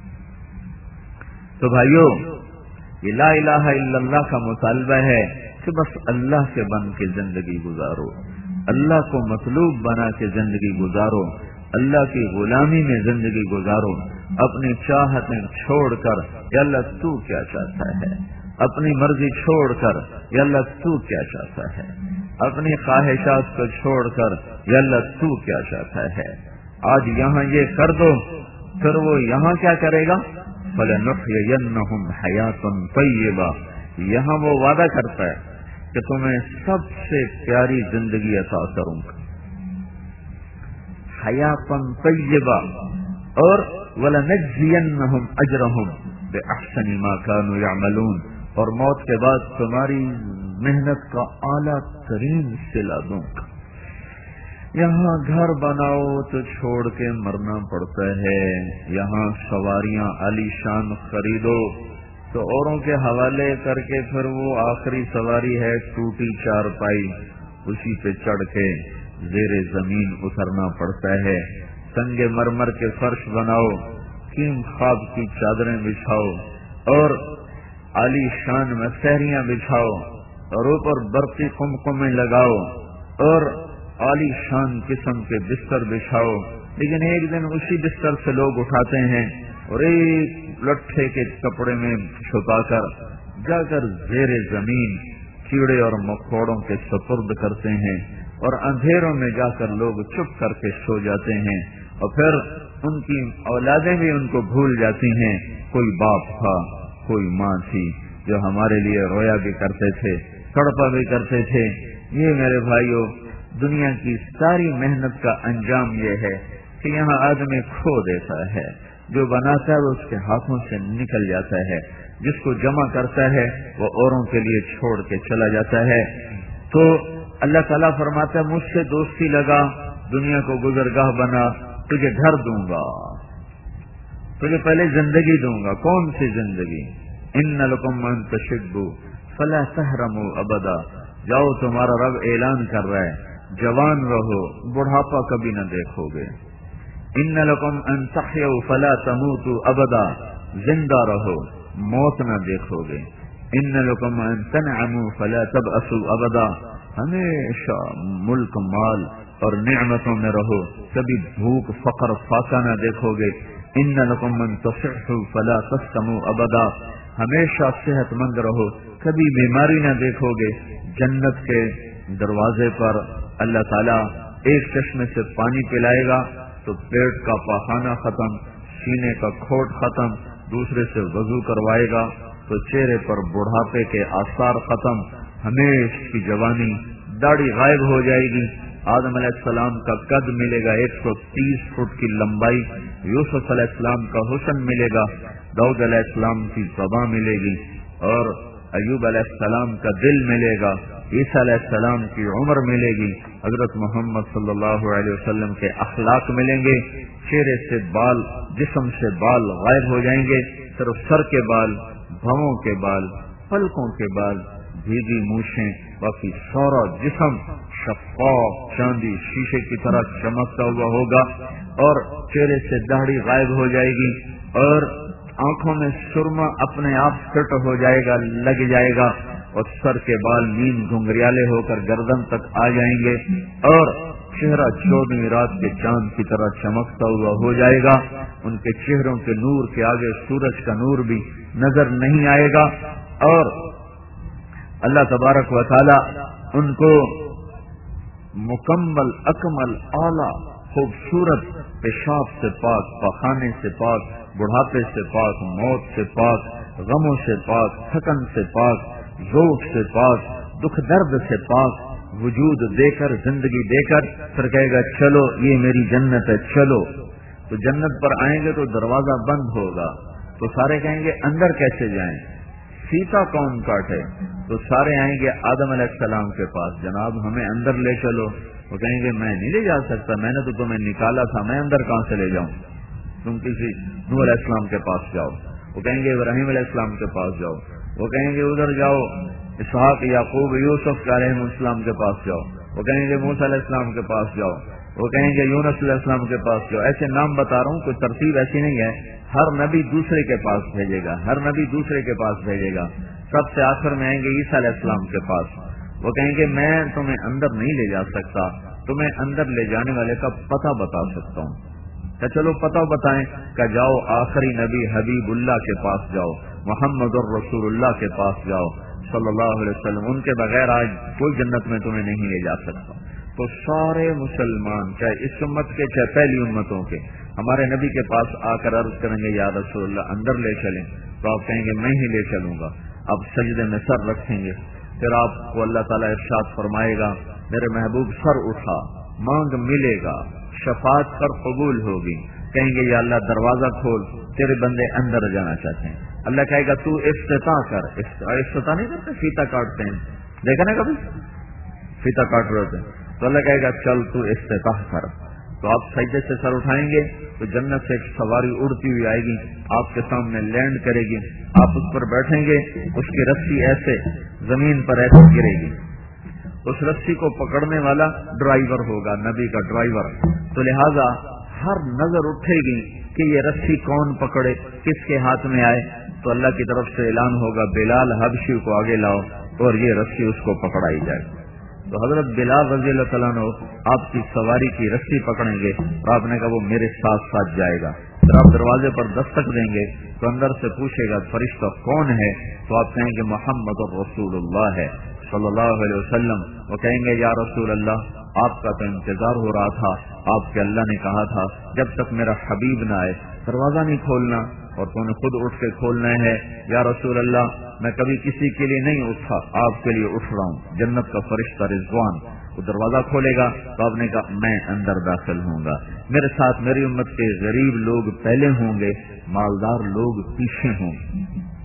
تو بھائیو، یہ لا الہ الا اللہ کا مطالبہ ہے کہ بس اللہ سے بن کے زندگی گزارو، اللہ کو مطلوب بنا کے زندگی گزارو، اللہ کی غلامی میں زندگی گزارو، اپنی چاہتیں چھوڑ کر یا اللہ تو کیا چاہتا ہے، اپنی مرضی چھوڑ کر یا اللہ تو کیا چاہتا ہے، اپنی خواہشات کو چھوڑ کر یا اللہ تو کیا چاہتا ہے۔ آج یہاں یہ کر دو پھر وہ یہاں کیا کرے گا، فَلَنُحْيِيَنَّهُمْ حَيَاةً طَيِّبَةً، یہاں وہ وعدہ کرتا ہے کہ تمہیں سب سے پیاری زندگی عطا کروں گا، حیاتن طیبہ، اور وَلَنَجْزِيَنَّهُمْ أَجْرَهُمْ بِأَحْسَنِ مَا كَانُوا يَعْمَلُونَ، اور موت کے بعد تمہاری محنت کا اعلیٰ ترین صلہ دوں گا۔ یہاں گھر بناؤ تو چھوڑ کے مرنا پڑتا ہے، یہاں سواریاں عالی شان خریدو تو اوروں کے حوالے کر کے پھر وہ آخری سواری ہے ٹوٹی چارپائی، اسی پہ چڑھ کے زیر زمین اترنا پڑتا ہے۔ سنگ مرمر کے فرش بناؤ، کیم خواب کی چادریں بچھاؤ، اور عالی شان مسحریاں بچھاؤ، اور اوپر برقی قمقمیں لگاؤ، اور عالی شان قسم کے بستر بچھاؤ، لیکن ایک دن اسی بستر سے لوگ اٹھاتے ہیں اور ایک لٹھے کے کپڑے میں چھپا کر جا کر زیر زمین کیڑے اور مکوڑوں کے سپرد کرتے ہیں، اور اندھیروں میں جا کر لوگ چپ کر کے سو جاتے ہیں، اور پھر ان کی اولادیں بھی ان کو بھول جاتی ہیں۔ کوئی باپ تھا، کوئی ماں تھی جو ہمارے لیے رویا بھی کرتے تھے، تڑپا بھی کرتے تھے۔ یہ میرے بھائیوں، دنیا کی ساری محنت کا انجام یہ ہے کہ یہاں آدمی کھو دیتا ہے، جو بناتا ہے وہ اس کے ہاتھوں سے نکل جاتا ہے، جس کو جمع کرتا ہے وہ اوروں کے لیے چھوڑ کے چلا جاتا ہے۔ تو اللہ تعالیٰ فرماتا ہے مجھ سے دوستی لگا، دنیا کو گزرگاہ بنا، تجھے گھر دوں گا، تجھے پہلے زندگی دوں گا۔ کون سی زندگی؟ ان لکم ان تشبوا فلا تحرموا ابدا، جاؤ تمہارا رب اعلان کر رہا ہے جوان رہو، بڑھاپا کبھی نہ دیکھو گے۔ ان لکم ان تحیوا فلا تموتوا ابدا، زندہ رہو، موت نہ دیکھو گے۔ ان لکم ان تنعموا فلا تبأسوا ابدا، ہمیشہ ملک مال اور نعمتوں میں رہو، کبھی بھوک فقر فاقہ نہ دیکھو گے۔ ان لکم ان تصحوا فلا تسقموا ابدا، ہمیشہ صحت مند رہو، کبھی بیماری نہ دیکھو گے۔ جنت کے دروازے پر اللہ تعالیٰ ایک چشمے سے پانی پلائے گا تو پیٹ کا پاخانہ ختم، سینے کا کھوٹ ختم، دوسرے سے وضو کروائے گا تو چہرے پر بڑھاپے کے آثار ختم، ہمیشہ کی جوانی، داڑھی غائب ہو جائے گی۔ آدم علیہ السلام کا قد ملے گا 130 فٹ کی لمبائی، یوسف علیہ السلام کا حسن ملے گا، داؤد علیہ السلام کی زبان ملے گی، اور ایوب علیہ السلام کا دل ملے گا، عیسیٰ علیہ السلام کی عمر ملے گی، حضرت محمد صلی اللہ علیہ وسلم کے اخلاق ملیں گے۔ چہرے سے بال، جسم سے بال غائب ہو جائیں گے، صرف سر کے بال، بھووں کے بال، پلکوں کے بال، بھیگی مونچھیں، باقی سارا جسم شفاف چاندی شیشے کی طرح چمکتا ہوا ہوگا، اور چہرے سے داڑھی غائب ہو جائے گی، اور آنکھوں میں سرما اپنے آپ فٹ ہو جائے گا، لگ جائے گا، اور سر کے بال نیند گھنگریالے ہو کر گردن تک آ جائیں گے اور چہرہ 14ویں رات کے چاند کی طرح چمکتا ہوا ہو جائے گا. ان کے چہروں کے نور کے آگے سورج کا نور بھی نظر نہیں آئے گا. اور اللہ تبارک و تعالی ان کو مکمل اکمل اعلی خوبصورت پیشاب سے پاک، پخانے سے پاک، بڑھاپے سے پاک، موت سے پاک، غموں سے پاک، تھکن سے پاک، ذوق سے پاک، دکھ درد سے پاک وجود دے کر، زندگی دے کر پھر کہے گا چلو یہ میری جنت ہے چلو. تو جنت پر آئیں گے تو دروازہ بند ہوگا تو سارے کہیں گے اندر کیسے جائیں، سیتا کون کاٹے؟ تو سارے آئیں گے آدم علیہ السلام کے پاس، جناب ہمیں اندر لے چلو. وہ کہیں گے میں نہیں لے جا سکتا، میں نے تو تمہیں نکالا تھا، میں اندر کہاں سے لے جاؤں؟ تم کسی نوح علیہ السلام کے پاس جاؤ. وہ کہیں گے ابراہیم علیہ السلام کے پاس جاؤ. وہ کہیں گے ادھر جاؤ اسحاق، یعقوب، یوسف علیہ السلام کے پاس جاؤ. وہ کہیں گے موسیٰ علیہ السلام کے پاس جاؤ. وہ کہیں گے یونس علیہ السلام کے پاس جاؤ. ایسے نام بتا رہا ہوں، کوئی ترتیب ایسی نہیں ہے. ہر نبی دوسرے کے پاس بھیجے گا، ہر نبی دوسرے کے پاس بھیجے گا. سب سے آخر میں آئیں گے عیسیٰ علیہ السلام کے پاس. وہ کہیں گے میں تمہیں اندر نہیں لے جا سکتا، تمہیں اندر لے جانے والے کا پتہ بتا سکتا ہوں. کہ چلو پتہ بتائیں. کہ جاؤ آخری نبی حبیب اللہ کے پاس جاؤ، محمد الرسول اللہ کے پاس جاؤ صلی اللہ علیہ وسلم. ان کے بغیر آج کوئی جنت میں تمہیں نہیں لے جا سکتا. تو سارے مسلمان چاہے اس امت کے چاہے پہلی امتوں کے ہمارے نبی کے پاس آ کر عرض کریں گے یا رسول اللہ اندر لے چلیں. تو آپ کہیں گے میں ہی لے چلوں گا. اب سجدے میں سر رکھیں گے. پھر آپ کو اللہ تعالیٰ ارشاد فرمائے گا میرے محبوب سر اٹھا، مانگ ملے گا، شفاعت پر قبول ہوگی. کہیں گے یا اللہ دروازہ کھول، تیرے بندے اندر جانا چاہتے ہیں. اللہ کہے گا تو افتتاح کر. افتتاح نہیں کرتے، فیتا کاٹتے ہیں، دیکھا نا کبھی فیتا کاٹ رہے ہوتے ہیں. تو اللہ کہے گا چل تو افتتاح کر. تو آپ سجدے سے سر اٹھائیں گے تو جنت سے ایک سواری اڑتی ہوئی آئے گی، آپ کے سامنے لینڈ کرے گی. آپ اس پر بیٹھیں گے، اس کی رسی ایسے زمین پر ایسے گرے گی. اس رسی کو پکڑنے والا ڈرائیور ہوگا، نبی کا ڈرائیور. تو لہذا ہر نظر اٹھے گی کہ یہ رسی کون پکڑے، کس کے ہاتھ میں آئے. تو اللہ کی طرف سے اعلان ہوگا بلال حبشی کو آگے لاؤ اور یہ رسی اس کو پکڑائی جائے. تو حضرت بلال رضی اللہ تعالیٰ عنہ آپ کی سواری کی رسی پکڑیں گے اور آپ نے کہا وہ میرے ساتھ ساتھ جائے گا. پھر آپ دروازے پر دستک دیں گے تو اندر سے پوچھے گا فرشتہ کون ہے؟ تو آپ کہیں گے محمد الرسول اللہ ہے صلی اللہ علیہ وسلم. وہ کہیں گے یا رسول اللہ آپ کا تو انتظار ہو رہا تھا، آپ کے اللہ نے کہا تھا جب تک میرا حبیب نہ آئے دروازہ نہیں کھولنا، اور تو نے خود اٹھ کے کھولنا ہے. یا رسول اللہ میں کبھی کسی کے لیے نہیں اٹھا، آپ کے لیے اٹھ رہا ہوں. جنت کا فرشتہ رضوان وہ دروازہ کھولے گا تو آپ نے کہا میں اندر داخل ہوں گا. میرے ساتھ میری امت کے غریب لوگ پہلے ہوں گے، مالدار لوگ پیچھے ہوں گے.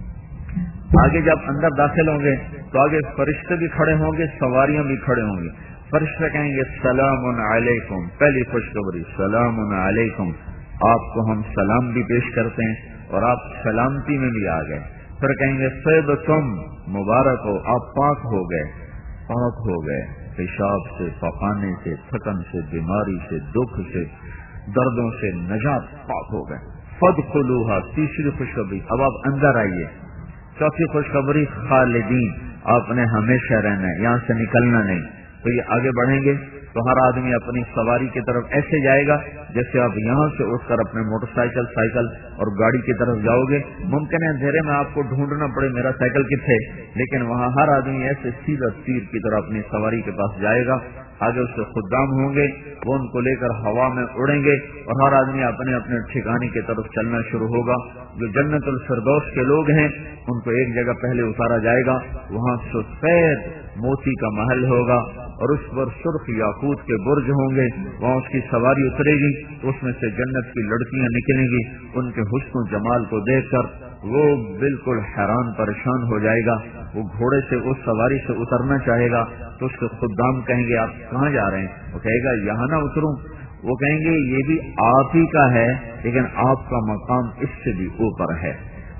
آگے جب اندر داخل ہوں گے تو آگے فرشتے بھی کھڑے ہوں گے، سواریاں بھی کھڑے ہوں گے. فرشتے کہیں گے سلام علیکم، پہلی خوشخبری سلام علیکم. آپ کو ہم سلام بھی پیش کرتے ہیں اور آپ سلامتی میں بھی آ گئے. پھر کہیں گے طیبتم، مبارک ہو، آپ پاک ہو گئے، پاک ہو گئے پیشاب سے، پخانے سے، تھکن سے، بیماری سے، دکھ سے، دردوں سے نجات، پاک ہو گئے. فادخلوها، تیسری خوشخبری اب آپ اندر آئیے. چوتھی خوشخبری خالدین، آپ نے ہمیشہ رہنا ہے، یہاں سے نکلنا نہیں. تو یہ آگے بڑھیں گے تو ہر آدمی اپنی سواری کی طرف ایسے جائے گا جیسے آپ یہاں سے اٹھ کر اپنے موٹر سائیکل، سائیکل اور گاڑی کی طرف جاؤ گے. ممکن ہے اندھیرے میں آپ کو ڈھونڈنا پڑے میرا سائیکل کتنے، لیکن وہاں ہر آدمی ایسے سیدھا تیر کی طرح اپنی سواری کے پاس جائے گا. آگے اس سے خدام ہوں گے، وہ ان کو لے کر ہوا میں اڑیں گے اور ہر آدمی اپنے اپنے ٹھکانے کی طرف چلنا شروع ہوگا. جو جنت الفردوس کے لوگ ہیں ان کو ایک جگہ پہلے اتارا جائے گا، وہاں سفید موتی کا محل ہوگا اور اس پر سرخ یاقوت کے برج ہوں گے. وہاں اس کی سواری اترے گی تو اس میں سے جنت کی لڑکیاں نکلیں گی. ان کے حسن و جمال کو دیکھ کر وہ بالکل حیران پریشان ہو جائے گا. وہ گھوڑے سے اس سواری سے اترنا چاہے گا تو اس کے خدام کہیں گے آپ کہاں جا رہے ہیں؟ وہ کہے گا یہاں نہ اتروں. وہ کہیں گے یہ بھی آپ ہی کا ہے لیکن آپ کا مقام اس سے بھی اوپر ہے.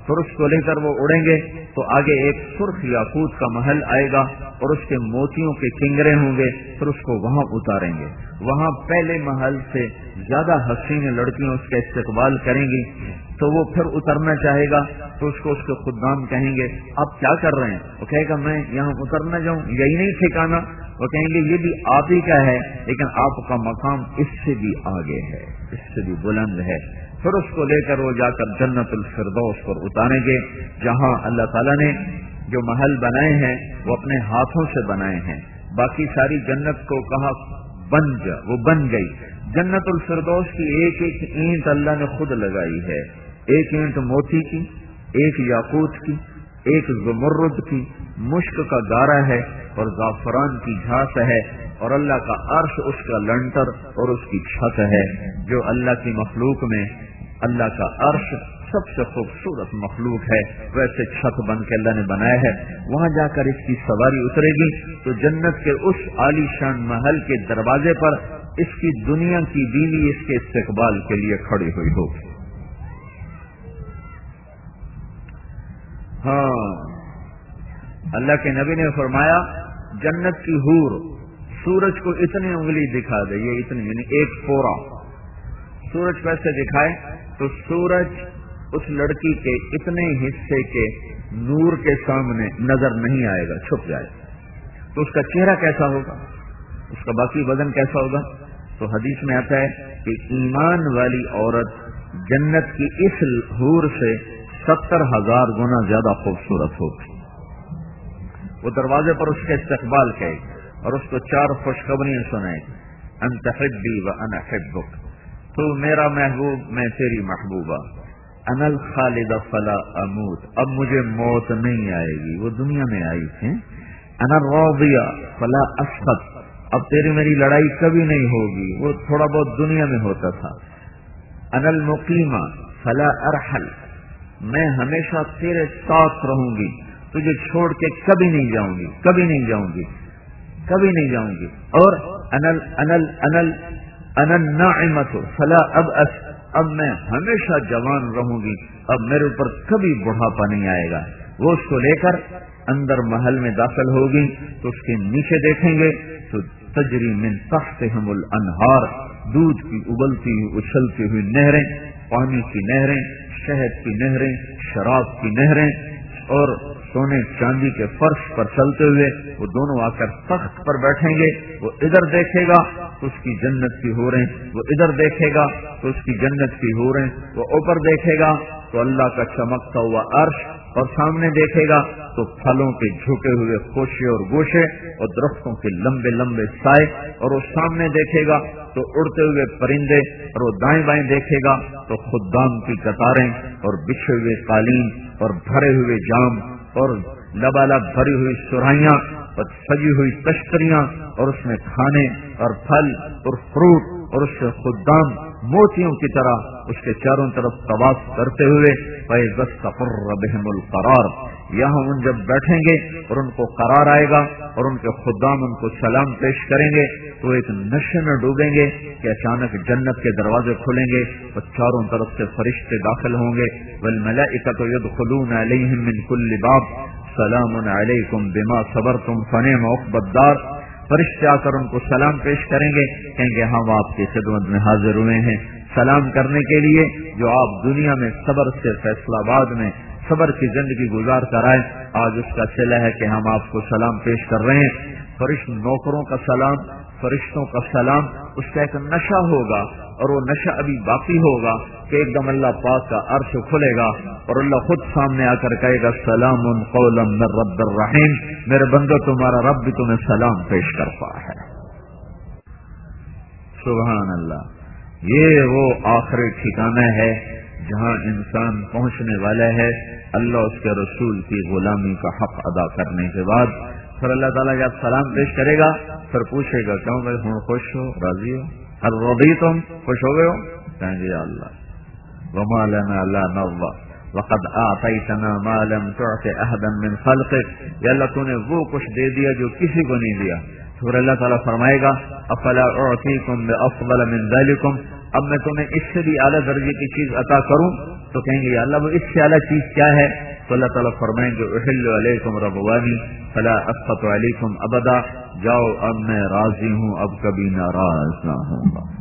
پھر اس کو لے کر وہ اڑیں گے تو آگے ایک سرخ یاقوت کا محل آئے گا اور اس کے موتیوں کے کنگرے ہوں گے، پھر اس کو وہاں اتاریں گے۔ وہاں پہلے محل سے زیادہ حسین لڑکیاں اس کا استقبال کریں گی، تو وہ پھر اترنا چاہے گا تو اس کو اس کے خدام کہیں گے آپ کیا کر رہے ہیں؟ وہ کہے گا میں یہاں اترنا جاؤں، یہی نہیں ٹھکانا؟ وہ کہیں گے یہ بھی آپ ہی کا ہے، لیکن آپ کا مقام اس سے بھی آگے ہے، اس سے بھی بلند ہے۔ پھر اس کو لے کر وہ جا کر جنت الفردوس پر اتاریں گے، جہاں اللہ تعالیٰ نے جو محل بنائے ہیں وہ اپنے ہاتھوں سے بنائے ہیں۔ باقی ساری جنت کو کہا بن جا، وہ بن گئی۔ جنت الفردوس کی ایک ایک اینٹ اللہ نے خود لگائی ہے، ایک اینٹ موتی کی، ایک یاقوت کی، ایک زمرد کی، مشک کا گارا ہے اور زعفران کی گھاس ہے، اور اللہ کا عرش اس کا لنٹر اور اس کی چھت ہے۔ جو اللہ کی مخلوق میں اللہ کا عرش سب سے خوبصورت مخلوق ہے، ویسے چھت بن کے اللہ نے بنایا ہے۔ وہاں جا کر اس کی سواری اترے گی تو جنت کے اس عالی شان محل کے دروازے پر اس کی دنیا کی بیوی اس کے استقبال کے لیے کھڑی ہوئی ہوگی۔ ہاں، اللہ کے نبی نے فرمایا جنت کی حور سورج کو اتنی انگلی دکھا دے، یہ اتنی یعنی ایک پورا سورج کیسے دکھائے تو سورج اس لڑکی کے اتنے حصے کے نور کے سامنے نظر نہیں آئے گا، چھپ جائے گا، تو اس کا چہرہ کیسا ہوگا، اس کا باقی بدن کیسا ہوگا؟ تو حدیث میں آتا ہے کہ ایمان والی عورت جنت کی اس حور سے 70,000 گنا زیادہ خوبصورت ہوگی۔ وہ دروازے پر اس کے استقبال کرے اور اس کو 4 خوشخبریاں سنائے، انت حبی و انا حبک، تو میرا محبوب میں تیری محبوبہ، انا الخالد فلا اموت، اب مجھے موت نہیں آئے گی، وہ دنیا میں آئی تھی، انا الراضیہ فلا اسخط، اب تیری میری لڑائی کبھی نہیں ہوگی، وہ تھوڑا بہت دنیا میں ہوتا تھا، انا المقیمہ فلا ارحل، میں ہمیشہ تیرے ساتھ رہوں گی، تجھے چھوڑ کے کبھی نہیں جاؤں گی، کبھی نہیں جاؤں گی، کبھی نہیں جاؤں گی، اور انا الناعمۃ فلا ابأس، اب میں ہمیشہ جوان رہوں گی، اب میرے اوپر کبھی بڑھاپا نہیں آئے گا۔ وہ اس کو لے کر اندر محل میں داخل ہوگی تو اس کے نیچے دیکھیں گے تو تجری من تحتہم الانہار، دودھ کی ابلتی ہوئی اچھلتی ہوئی نہریں، پانی کی نہریں، شہد کی نہریں، شراب کی نہریں، اور سونے چاندی کے فرش پر چلتے ہوئے وہ دونوں آ کر تخت پر بیٹھیں گے، وہ ادھر دیکھے گا تو اس کی جنت کی حوریں، وہ ادھر دیکھے گا تو اس کی جنت کی حوریں، وہ اوپر دیکھے گا تو اللہ کا چمکتا ہوا عرش، اور سامنے دیکھے گا تو پھلوں کے جھکے ہوئے خوشے اور گوشے اور درختوں کے لمبے لمبے سائے، اور وہ سامنے دیکھے گا تو اڑتے ہوئے پرندے، اور وہ دائیں بائیں دیکھے گا تو خدام کی قطاریں اور بچھے ہوئے قالین اور بھرے ہوئے جام اور لبالب بھری ہوئی سرائیاں اور سجی ہوئی تشتریاں، اور اس میں کھانے اور پھل اور فروٹ، اور اس سے خدام موتیوں کی طرح اس کے چاروں طرف طواف کرتے ہوئے فَإِذَا اسْتَقَرَّ بِهِمُ الْقَرَارُ، یہاں ان جب بیٹھیں گے اور ان کو قرار آئے گا اور ان کے خدام ان کو سلام پیش کریں گے تو ایک نشے میں ڈوبیں گے کہ اچانک جنت کے دروازے کھلیں گے اور چاروں طرف سے فرشتے داخل ہوں گے، وَالْمَلَائِكَةُ يَدْخُلُونَ عَلَيْهِمْ مِنْ كُلِّ بَابٍ سَلَامٌ عَلَيْكُمْ بِمَا صَبَرْتُمْ فَنِعْمَ عُقْبَى الدَّارِ، فرشتے آ کر ان کو سلام پیش کریں گے، کہیں گے ہم آپ کی خدمت میں حاضر ہوئے ہیں سلام کرنے کے لیے، جو آپ دنیا میں صبر سے فیصلہ آباد میں صبر کی زندگی گزار کر آئے، آج اس کا صلہ ہے کہ ہم آپ کو سلام پیش کر رہے ہیں۔ فرشت نوکروں کا سلام، فرشتوں کا سلام، اس کا ایک نشہ ہوگا، اور وہ نشہ ابھی باقی ہوگا کہ ایک دم اللہ پاک کا عرش کھلے گا اور اللہ خود سامنے آ کر کہے گا سلام قولا من رب الرحیم، میرے بندو تمہارا رب بھی تمہیں سلام پیش کرتا ہے۔ سبحان اللہ، یہ وہ آخری ٹھکانہ ہے جہاں انسان پہنچنے والا ہے اللہ اس کے رسول کی غلامی کا حق ادا کرنے کے بعد۔ پھر اللہ تعالیٰ جب سلام پیش کرے گا پھر پوچھے گا کیوں بھائی ہوں خوش ہو، راضی ہو، ہر رضیتم، خوش ہو گئے ہو؟ کہیں گے یا اللہ وما لنا لا نرضى وقد اعطيتنا ما لم تعط احدا من خلقك، یا اللہ تو نے وہ کچھ دے دیا جو کسی کو نہیں دیا۔ پھر اللہ تعالیٰ فرمائے گا افلا اعطيكم بافضل من ذلكم، اب میں تمہیں اس سے بھی اعلیٰ درجے کی چیز عطا کروں تو کہیں گے یا اللہ وہ اس سے اعلیٰ چیز کیا ہے؟ تو اللہ تعالیٰ فرمائیں گے احل علیکم رضوانی فلا اسخط علیکم ابدا، جاؤ اب میں راضی ہوں، اب کبھی ناراض نہ ہوں گا۔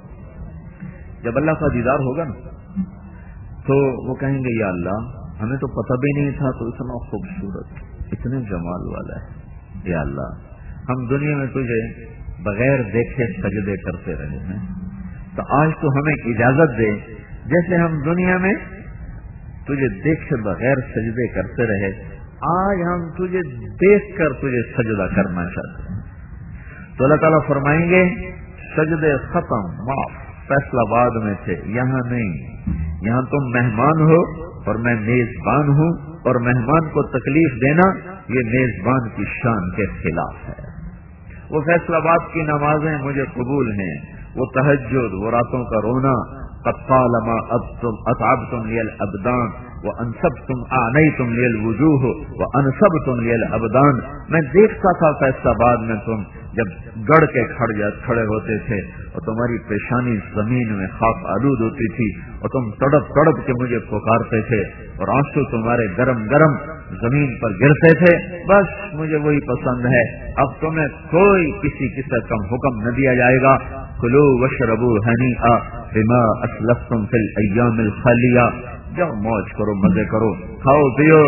جب اللہ کا دیدار ہوگا نا تو وہ کہیں گے یا اللہ ہمیں تو پتہ بھی نہیں تھا، تو اتنا خوبصورت، اتنے جمال والا ہے، یا اللہ ہم دنیا میں تجھے بغیر دیکھے سجدے کرتے رہے ہیں، تو آج تو ہمیں اجازت دے جیسے ہم دنیا میں تجھے دیکھے بغیر سجدے کرتے رہے، آج ہم تجھے دیکھ کر تجھے سجدہ کرنا چاہتے ہیں۔ تو اللہ تعالیٰ فرمائیں گے سجدے ختم، معاف، فیصلہ آباد میں تھے، یہاں نہیں، یہاں تم مہمان ہو اور میں میزبان ہوں، اور مہمان کو تکلیف دینا یہ میزبان کی شان کے خلاف ہے۔ وہ فیصلہ آباد کی نمازیں مجھے قبول ہیں، وہ تہجد، وہ راتوں کا رونا، قد طالما اتعبتم لی الابدان وانصبتم اعنیتم لی الوجوہ وانصبتم لی الابدان، میں دیکھتا تھا فیصلہ آباد میں تم جب گڑ کے کھڑے ہوتے تھے اور تمہاری پیشانی زمین میں خاک آلود ہوتی تھی اور تم تڑپ تڑپ کے مجھے پکارتے تھے اور آنسو تمہارے گرم گرم زمین پر گرتے تھے، بس مجھے وہی پسند ہے۔ اب تمہیں کوئی کسی قسم کا حکم نہ دیا جائے گا، کلو وشربو ہنیئا بما اسلفتم فی الایام الخالیہ، جاؤ موج کرو، مزے کرو، کھاؤ پیو،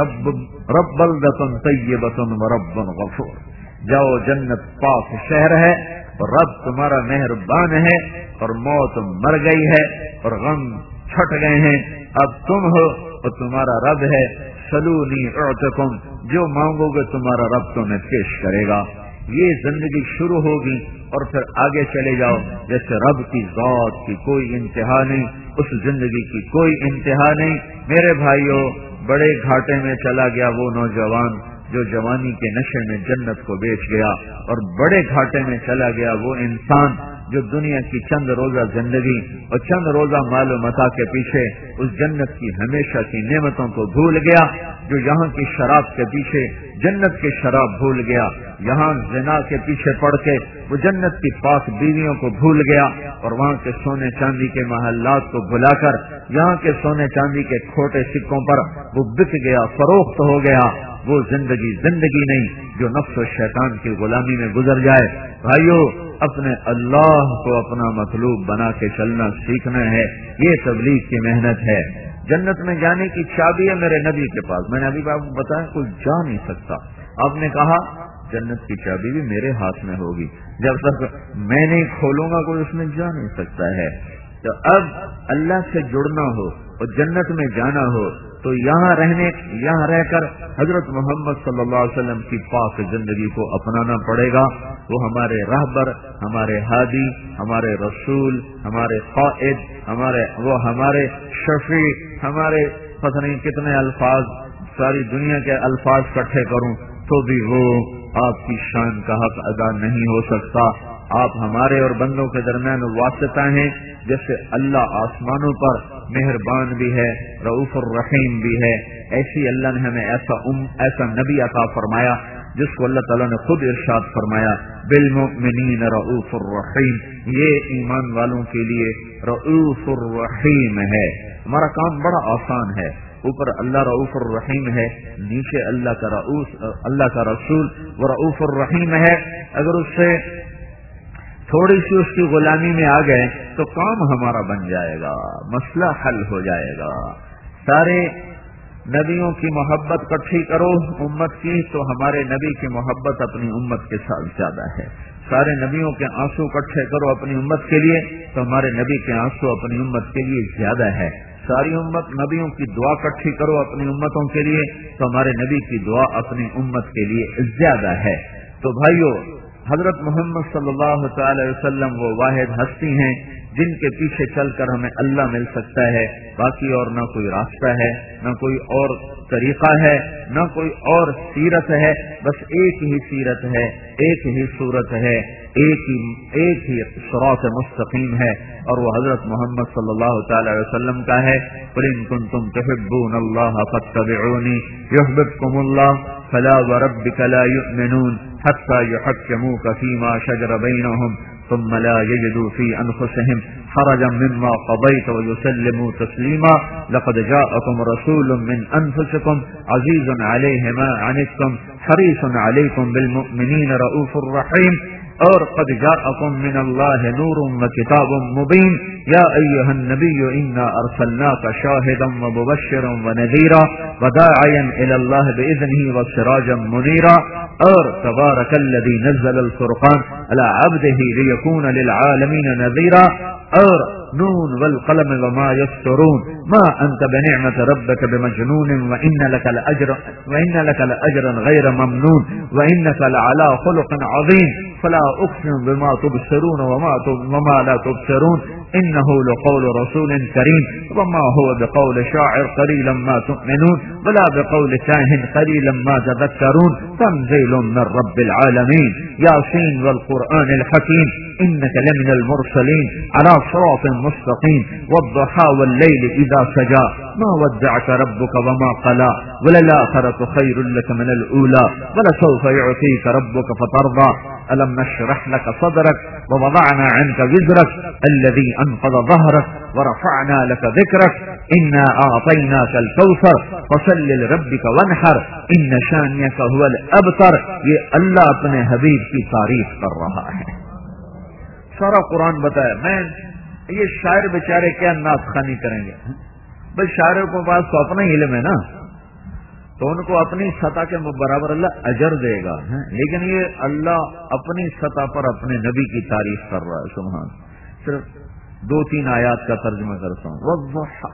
رب بلدۃ طیبۃ ورب غفور، جاؤ جنت پاک شہر ہے اور رب تمہارا مہربان ہے، اور موت مر گئی ہے اور غم چھٹ گئے ہیں، اب تم ہو اور تمہارا رب ہے، سلونی اعطکم، جو مانگو گے تمہارا رب تمہیں پیش کرے گا۔ یہ زندگی شروع ہوگی اور پھر آگے چلے جاؤ، جیسے رب کی ذات کی کوئی انتہا نہیں، اس زندگی کی کوئی انتہا نہیں۔ میرے بھائیوں، بڑے گھاٹے میں چلا گیا وہ نوجوان جو جوانی کے نشے میں جنت کو بیچ گیا، اور بڑے گھاٹے میں چلا گیا وہ انسان جو دنیا کی چند روزہ زندگی اور چند روزہ مال و متاع کے پیچھے اس جنت کی ہمیشہ کی نعمتوں کو بھول گیا، جو یہاں کی شراب کے پیچھے جنت کی شراب بھول گیا، یہاں زنا کے پیچھے پڑ کے وہ جنت کی پاک بیویوں کو بھول گیا، اور وہاں کے سونے چاندی کے محلات کو بھلا کر یہاں کے سونے چاندی کے کھوٹے سکوں پر وہ بک گیا، فروخت ہو گیا۔ وہ زندگی نہیں جو نفس و شیطان کی غلامی میں گزر جائے۔ بھائیو، اپنے اللہ کو اپنا مطلوب بنا کے چلنا سیکھنا ہے، یہ تبلیغ کی محنت ہے۔ جنت میں جانے کی چابی ہے میرے نبی کے پاس، میں نے ابھی آپ کو بتایا کوئی جا نہیں سکتا۔ آپ نے کہا جنت کی چابی بھی میرے ہاتھ میں ہوگی، جب تک میں نہیں کھولوں گا کوئی اس میں جا نہیں سکتا ہے۔ تو اب اللہ سے جڑنا ہو اور جنت میں جانا ہو تو یہاں رہ کر حضرت محمد صلی اللہ علیہ وسلم کی پاک زندگی کو اپنانا پڑے گا۔ وہ ہمارے راہبر، ہمارے ہادی، ہمارے رسول، ہمارے قائد، ہمارے شفیع، ہمارے پتہ نہیں کتنے الفاظ، ساری دنیا کے الفاظ اکٹھے کروں تو بھی وہ آپ کی شان کا حق ادا نہیں ہو سکتا۔ آپ ہمارے اور بندوں کے درمیان واسطہ ہیں، جیسے اللہ آسمانوں پر مہربان بھی ہے، رؤوف الرحیم بھی ہے، ایسی اللہ نے ہمیں ایسا نبی عطا فرمایا جس کو اللہ تعالیٰ نے خود ارشاد فرمایا بالمؤمنین رؤوف الرحیم، یہ ایمان والوں کے لیے رؤوف الرحیم ہے۔ ہمارا کام بڑا آسان ہے، اوپر اللہ رؤوف الرحیم ہے، نیچے اللہ کا رسول وہ رؤوف الرحیم ہے۔ اگر اس سے تھوڑی سی اس کی غلامی میں آ گئے تو کام ہمارا بن جائے گا، مسئلہ حل ہو جائے گا۔ سارے نبیوں کی محبت اکٹھی کرو امت کی تو ہمارے نبی کی محبت اپنی امت کے ساتھ زیادہ ہے۔ سارے نبیوں کے آنسو اکٹھے کرو اپنی امت کے لیے تو ہمارے نبی کے آنسو اپنی امت کے لیے زیادہ ہے۔ ساری امت نبیوں کی دعا اکٹھی کرو اپنی امتوں کے لیے تو ہمارے نبی کی دعا اپنی امت کے لیے زیادہ ہے۔ تو بھائیو، حضرت محمد صلی اللہ تعالی وسلم وہ واحد ہستی ہیں جن کے پیچھے چل کر ہمیں اللہ مل سکتا ہے، باقی اور نہ کوئی راستہ ہے، نہ کوئی اور طریقہ ہے، نہ کوئی اور سیرت ہے، بس ایک ہی سیرت ہے، ایک ہی صورت ہے، ایک ہی صراط مستقیم ہے، اور وہ حضرت محمد صلی اللہ تعالی وسلم کا ہے۔ قل ان کنتم تحبون اللہ فاتبعونی یحببکم اللہ فلا وربک لا یؤمنون حتی یحکموک فیما شجر بینہم ثم لا یجدوا فی انفسہم خرجا مما قضيت ويسلموا تسليما لقد جاءكم رسول من أنفسكم عزيز عليه ما عنتم حريص عليكم بالمؤمنين رؤوف رحيم اور قد جاءكم من الله نور وكتاب مبين يا أيها النبي إنا أرسلناك شاهدا ومبشرا ونذيرا وداعيا إلى الله بإذنه وسراجا منيرا اور تبارك الذي نزل الفرقان على عبده ليكون للعالمين نذيرا اور نون والقلم وما يسطرون ما أنت بنعمة ربك بمجنون وإن لك لأجرا غير ممنون وإنك لعلى خلق عظيم فلا أقسم بما تبصرون وما لا تبصرون إنه لقول رسول كريم وما هو بقول شاعر قليلا ما تؤمنون ولا بقول كاهن قليلا ما تذكرون تنزيل من رب العالمين ياسين والقرآن الحكيم إنك لمن المرسلين على صراط مستقيم والضحى والليل إذا سجى ما ودعك ربك وما قلى وللآخرة خير لك من الأولى ولسوف يعطيك ربك فترضى ألم نشرح لك صدرك ووضعنا عنك وزرك الذي أنقض ظهرك ورفعنا لك ذكرك إنا أعطيناك الكوثر فصل لربك وانحر إن شانئك هو الأبتر یہ اللہ اپنے حبیب کی تعریف کر رہا ہے. سارا قرآن بتایا. میں یہ شاعر بیچارے کیا نعت خوانی کریں گے؟ بھائی شاعروں کے پاس تو اپنا علم ہے نا، تو ان کو اپنی سطح کے برابر اللہ اجر دے گا، لیکن یہ اللہ اپنی سطح پر اپنے نبی کی تعریف کر رہا ہے. سبحان. صرف 2-3 آیات کا ترجمہ کرتا ہوں. والضحى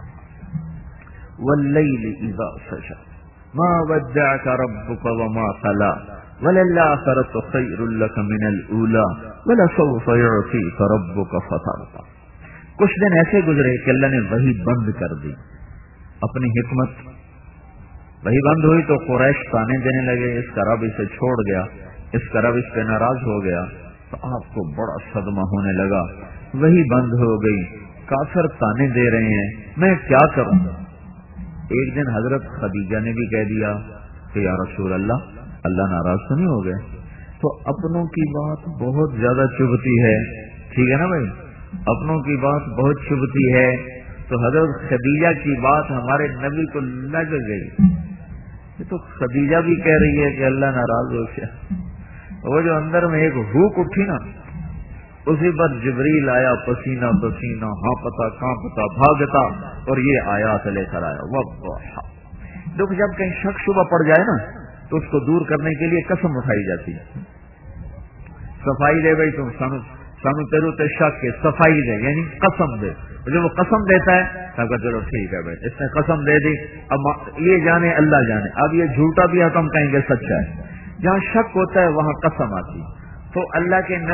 والليل اذا سجى ما ودعك ربك وما قلى وللآخرة خير لك من الأولى ولسوف يعطيك ربك فترضى. کچھ دن ایسے گزرے کہ اللہ نے وحی بند کر دی. اپنی حکمت وہی بند ہوئی تو قریش تانے دینے لگے، اس کا رب اسے چھوڑ گیا، اس کا رب اس پہ ناراض ہو گیا. تو آپ کو بڑا صدمہ ہونے لگا. وہی بند ہو گئی، کافر تانے دے رہے ہیں، میں کیا کروں؟ ایک دن حضرت خدیجہ نے بھی کہہ دیا کہ یا رسول اللہ ناراض تو نہیں ہو گئے؟ تو اپنوں کی بات بہت زیادہ چبھتی ہے، ٹھیک ہے نا بھائی، اپنوں کی بات بہت چبھتی ہے. تو حضرت خدیجہ کی بات ہمارے نبی کو لگ گئی. یہ تو خدیجہ بھی کہہ رہی ہے کہ اللہ ناراض ہو گیا. وہ جو اندر میں ایک ہوک اٹھی نا، اسی پر جبریل آیا پسینہ پسینہ، ہانپتا کانپتا بھاگتا، اور یہ آیات لے کر آیا. والضحى. دیکھو جب کہیں شک شبہ پڑ جائے نا تو اس کو دور کرنے کے لیے قسم اٹھائی جاتی ہے. صفائی دے بھائی تم سانو تیرو تے شک کے صفائی دے، یعنی قسم دے. جب وہ قسم دیتا ہے تو چلو ٹھیک ہے بھائی، اس نے قسم دے دی، اب یہ جانے اللہ جانے، اب یہ جھوٹا بھی ہے تو ہم کہیں گے سچا ہے. جہاں شک ہوتا ہے وہاں قسم آتی. تو اللہ کے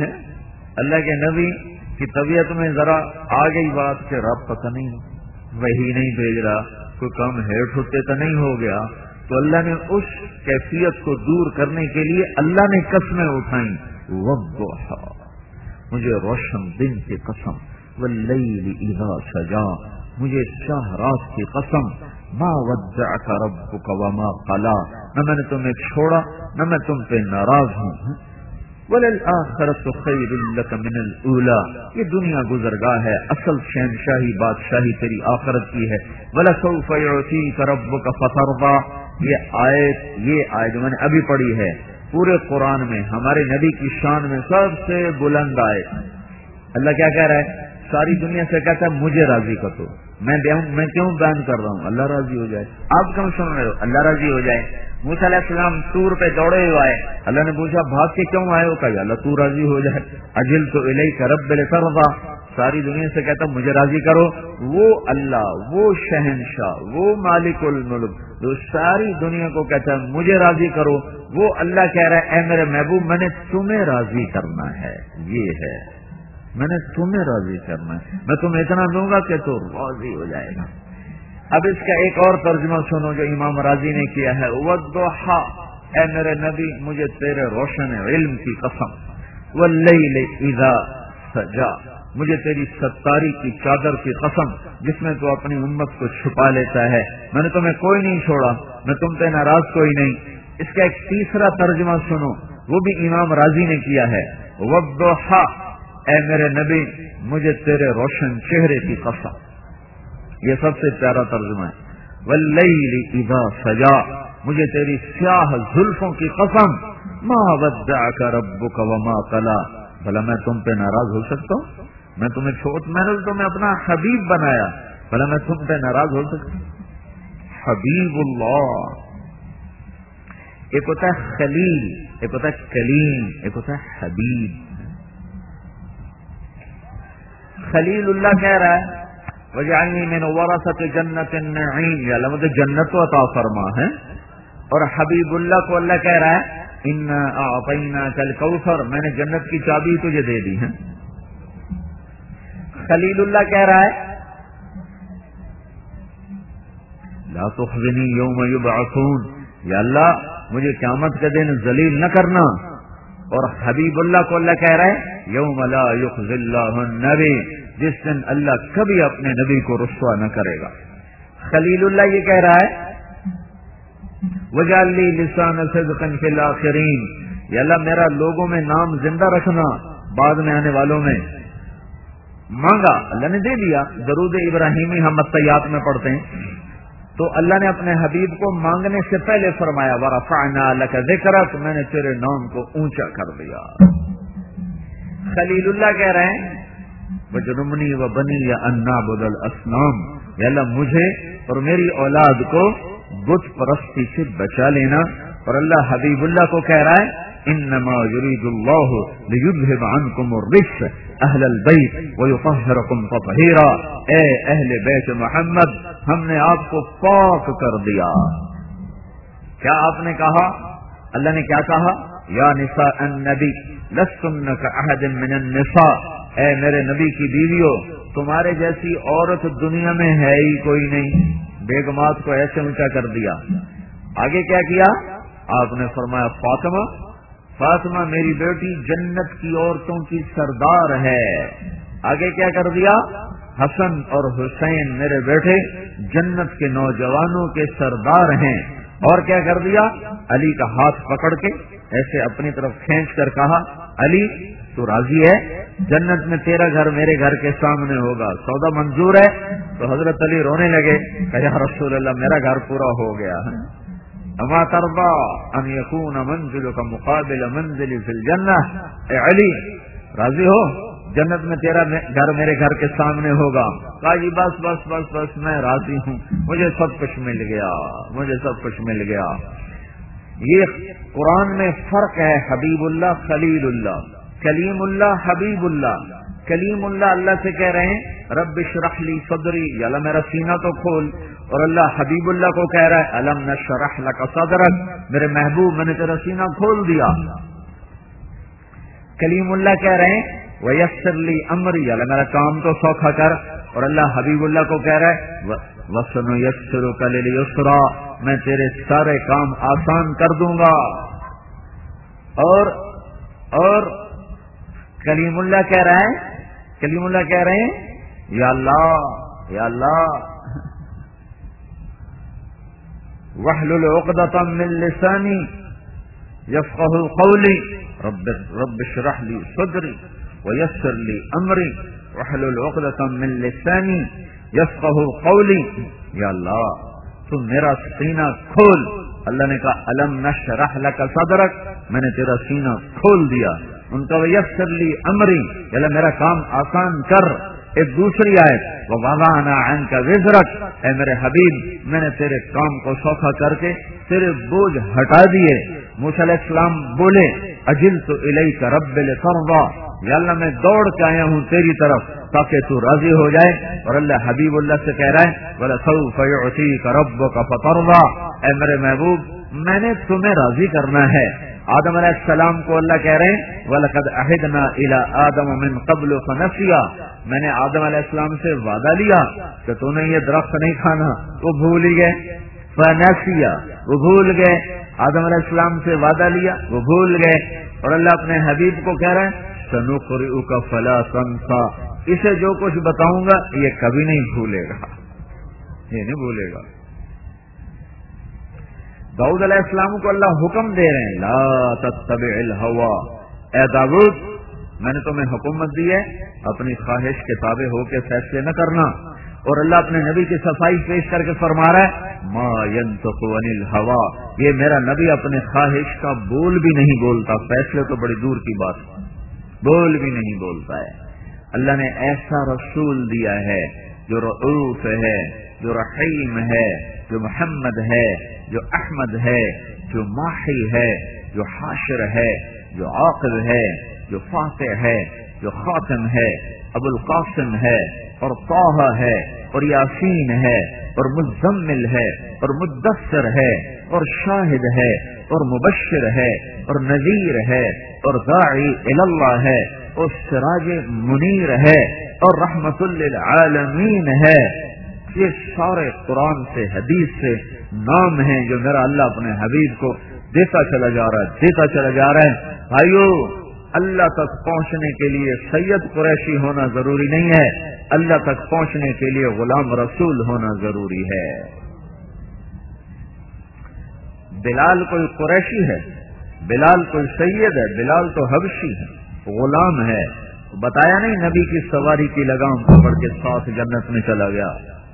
نبی کی طبیعت میں ذرا آ گئی بات کہ رب پتہ نہیں وہی نہیں بھیج رہا، کوئی کم ہیٹ ہوتے تو نہیں ہو گیا. تو اللہ نے اس کیفیت کو دور کرنے کے لیے اللہ نے قسمیں اٹھائیں. والضحى، مجھے روشن دن کی قسم، واللیل اذا سجا، مجھے شاہ رات کی قسم، ما ودعک ربک وما قلا، نہ میں نے تمہیں چھوڑا نہ میں تم پہ ناراض ہوں. وللآخرۃ خیر لک من الاولی، یہ دنیا گزرگاہ ہے، اصل شہنشاہی بادشاہی تیری آخرت کی ہے. ولسوف یعطیک ربک فترضی، یہ آیت جو میں نے ابھی پڑھی ہے پورے قرآن میں ہمارے نبی کی شان میں سب سے بلند آیت. اللہ کیا کہہ رہا ہے؟ ساری دنیا سے کہتا ہے مجھے راضی کر دو. میں کیوں بیان کر رہا ہوں؟ اللہ راضی ہو جائے. آپ کیوں سن رہے ہو؟ اللہ راضی ہو جائے. موسیٰ علیہ السلام طور پہ دوڑے ہوئے آئے، اللہ نے پوچھا بھاگ کے کیوں آئے ہو؟ کہا اللہ تو راضی ہو جائے. اجلت الیک رب لترضی، ساری دنیا سے کہتا مجھے راضی کرو. وہ اللہ، وہ شہنشاہ، وہ مالک الملک جو ساری دنیا کو کہتا ہے مجھے راضی کرو، وہ اللہ کہہ رہا ہے اے میرے محبوب میں نے تمہیں راضی کرنا ہے. یہ ہے، میں نے تمہیں راضی کرنا ہے، میں تمہیں اتنا دوں گا کہ تو راضی ہو جائے گا. اب اس کا ایک اور ترجمہ سنو جو امام راضی نے کیا ہے. والضحى، اے میرے نبی مجھے تیرے روشن علم کی قسم، واللیل اذا سجا، مجھے تیری ستاری کی چادر کی قسم جس میں تو اپنی امت کو چھپا لیتا ہے. میں نے تمہیں کوئی نہیں چھوڑا، میں تم پہ ناراض کوئی نہیں. اس کا ایک تیسرا ترجمہ سنو، وہ بھی امام راضی نے کیا ہے. والضحى، اے میرے نبی مجھے تیرے روشن چہرے کی قسم. یہ سب سے پیارا ترجمہ ہے. واللیل اذا سجا، مجھے تیری سیاہ زلفوں کی قسم. ما ودعک ربک وما قلا، بھلا میں تم پہ ناراض ہو سکتا ہوں؟ میں نے تمہیں اپنا حبیب بنایا، بھلا میں تم پہ ناراض ہو سکتا ہوں؟ حبیب اللہ، ایک ہوتا ہے خلیل، ایک ہوتا ہے کلیم، ایک ہوتا ہے حبیب. خلیل اللہ کہہ رہا ہے وَجَعَلْنِي مِنْ وَرَثَةِ جَنَّةِ النَّعِيمِ، یا اللہ مجھے جنت و عطا فرما ہے. اور حبیب اللہ کو اللہ کہہ رہا ہے اِنَّا أَعْطَيْنَاكَ الْكَوْثَرَ، میں نے جنت کی چابی تجھے دے دی ہے. خلیل اللہ کہہ رہا ہے لا تخزنی یوم یبعثون، یا اللہ مجھے قیامت کے دن ذلیل نہ کرنا. اور حبیب اللہ کو اللہ کہہ رہا ہے یوم لا یخزی اللہ النبی، جس دن اللہ کبھی اپنے نبی کو رسوا نہ کرے گا. خلیل اللہ یہ کہہ رہا ہے وَجَعَلْ لِي لِسَانَ صِدْقٍ فِي الْآخِرِينَ، یا اللہ میرا لوگوں میں نام زندہ رکھنا بعد میں آنے والوں میں. مانگا اللہ نے دے دیا. درود ابراہیمی ہم الطیات میں پڑھتے ہیں تو اللہ نے اپنے حبیب کو مانگنے سے پہلے فرمایا وَرَفَعْنَا لَكَ ذِكْرَكَ، میں نے تیرے نام کو اونچا کر دیا. خلیل اللہ کہہ رہے ہیں وَجْنُبْنِي وَبَنِيَّ أَن نَّعْبُدَ الْأَصْنَامَ، یا اللہ مجھے اور میری اولاد کو بت پرستی سے بچا لینا. اور اللہ حبیب اللہ کو کہہ رہا ہے انما یرید اللہ لیذھب عنکم الرجس اہل البیت ویطہرکم تطہیرا، اے اہل بیت محمد ہم نے آپ کو پاک کر دیا. کیا آپ نے کہا؟ اللہ نے کیا کہا؟ یا نساء النبی لستن کاحد من النساء، اے میرے نبی کی بیویوں تمہارے جیسی عورت دنیا میں ہے ہی کوئی نہیں. بیگمات کو ایسے اونچا کر دیا. آگے کیا کیا؟ آپ نے فرمایا فاطمہ، فاطمہ میری بیٹی جنت کی عورتوں کی سردار ہے. آگے کیا کر دیا؟ حسن اور حسین میرے بیٹے جنت کے نوجوانوں کے سردار ہیں. اور کیا کر دیا؟ علی کا ہاتھ پکڑ کے ایسے اپنی طرف کھینچ کر کہا علی تو راضی ہے؟ جنت میں تیرا گھر میرے گھر کے سامنے ہوگا، سودا منظور ہے؟ تو حضرت علی رونے لگے کہ یا رسول اللہ میرا گھر پورا ہو گیا ہے. اما ترضى ان يكون منزلك مقابل منزلي في الجنة، اے علی راضی ہو جنت میں تیرا گھر میرے گھر کے سامنے ہوگا؟ کہا جی بس بس بس بس میں راضی ہوں، مجھے سب کچھ مل گیا، مجھے سب کچھ مل گیا. یہ قرآن میں فرق ہے حبیب اللہ خلیل اللہ. کلیم اللہ حبیب اللہ. کلیم اللہ اللہ سے کہہ رہے ہیں رب اشرح لی صدری، یا اللہ میرا سینہ تو کھول. اور اللہ حبیب اللہ کو کہہ رہا ہے الم نشرح لک صدرک، میرے محبوب میں نے تیرا سینہ کھول دیا. کلیم اللہ کہہ رہے ہیں ویسر لی امری، یا اللہ میرا کام تو سوکھا کر. اور اللہ حبیب اللہ کو کہہ رہا ہے وسنیسرک للیسرا، میں تیرے سارے کام آسان کر دوں گا. اور کلیم اللہ کہہ رہے ہیں، کلیم اللہ کہہ رہے ہیں یا اللہ یا اللہ واحلل عقدۃ من لسانی یفقهوا قولی رب اشرح لی صدری ویسر لی امری واحلل عقدۃ من لسانی یفقهوا قولی. یا اللہ تم میرا سینہ کھول. اللہ نے کہا الم نشرح لک صدرک، میں نے تیرا سینہ کھول دیا. ان کا ویسر لی امری، اللہ میرا کام آسان کر. ایک دوسری آیت ووضعنا عنک وزرک، اے میرے حبیب میں نے تیرے کام کو سوکھا کر کے تیرے بوجھ ہٹا دیے. موسیٰ علیہ السلام بولے اجلت الیک رب لترضی، یا اللہ میں دوڑ کے آیا ہوں تیری طرف تاکہ تو راضی ہو جائے. اور اللہ حبیب اللہ سے کہہ رہا ہے وَلَسَوْفَ يُعْطِيكَ رَبُّكَ فَتَرْضَى، اے میرے محبوب میں نے تمہیں راضی کرنا ہے. آدم علیہ السلام کو اللہ کہہ رہے ہیں وَلَقَدْ عَهِدْنَا إِلَىٰ آدَمَ مِنْ قَبْلُ فَنَسِيَ، میں نے آدم علیہ السلام سے وعدہ لیا کہ تو نے یہ درخت نہیں کھانا، وہ بھول ہی گئے. فَنَسِيَ، وہ بھول گئے. آدم علیہ السلام سے وعدہ لیا، وہ بھول گئے. اور اللہ اپنے حبیب کو کہہ رہے ہیں سَنُقْرِئُكَ فَلَا تَنْسَىٰ، اسے جو کچھ بتاؤں گا یہ کبھی نہیں بھولے گا، یہ نہیں بھولے گا. داؤد علیہ السلام کو اللہ حکم دے رہے ہیں لا تتبع الہوا، اے داؤد میں نے تمہیں حکومت دی ہے اپنی خواہش کے تابع ہو کے فیصلے نہ کرنا. اور اللہ اپنے نبی کی صفائی پیش کر کے فرما رہا ہے ما ينطق عن الهوى، یہ میرا نبی اپنے خواہش کا بول بھی نہیں بولتا. فیصلے تو بڑی دور کی بات، بول بھی نہیں بولتا ہے. اللہ نے ایسا رسول دیا ہے جو رؤوف ہے، جو رحیم ہے، جو محمد ہے، جو احمد ہے، جو ماحی ہے، جو حاشر ہے، جو عاقب ہے، جو فاتح ہے، جو خاتم ہے، ابو القاسم ہے، اور طٰہٰ ہے، اور یاسین ہے، اور مزمل ہے، اور مدثر ہے، اور شاہد ہے، اور مبشر ہے، اور نذیر ہے، اور داعی الی اللہ ہے، اور سراج منیر ہے، اور رحمت للعالمین ہے. یہ سارے قرآن سے حدیث سے نام ہیں جو میرا اللہ اپنے حبیب کو دیتا چلا جا رہا ہے، دیتا چلا جا رہا ہے. بھائیو، اللہ تک پہنچنے کے لیے سید قریشی ہونا ضروری نہیں ہے، اللہ تک پہنچنے کے لیے غلام رسول ہونا ضروری ہے. بلال کوئی قریشی ہے، بلال کوئی سید ہے، بلال تو حبشی ہے، غلام ہے. بتایا نہیں نبی کی سواری کی لگام پکڑ کے ساتھ جنت میں چلا گیا.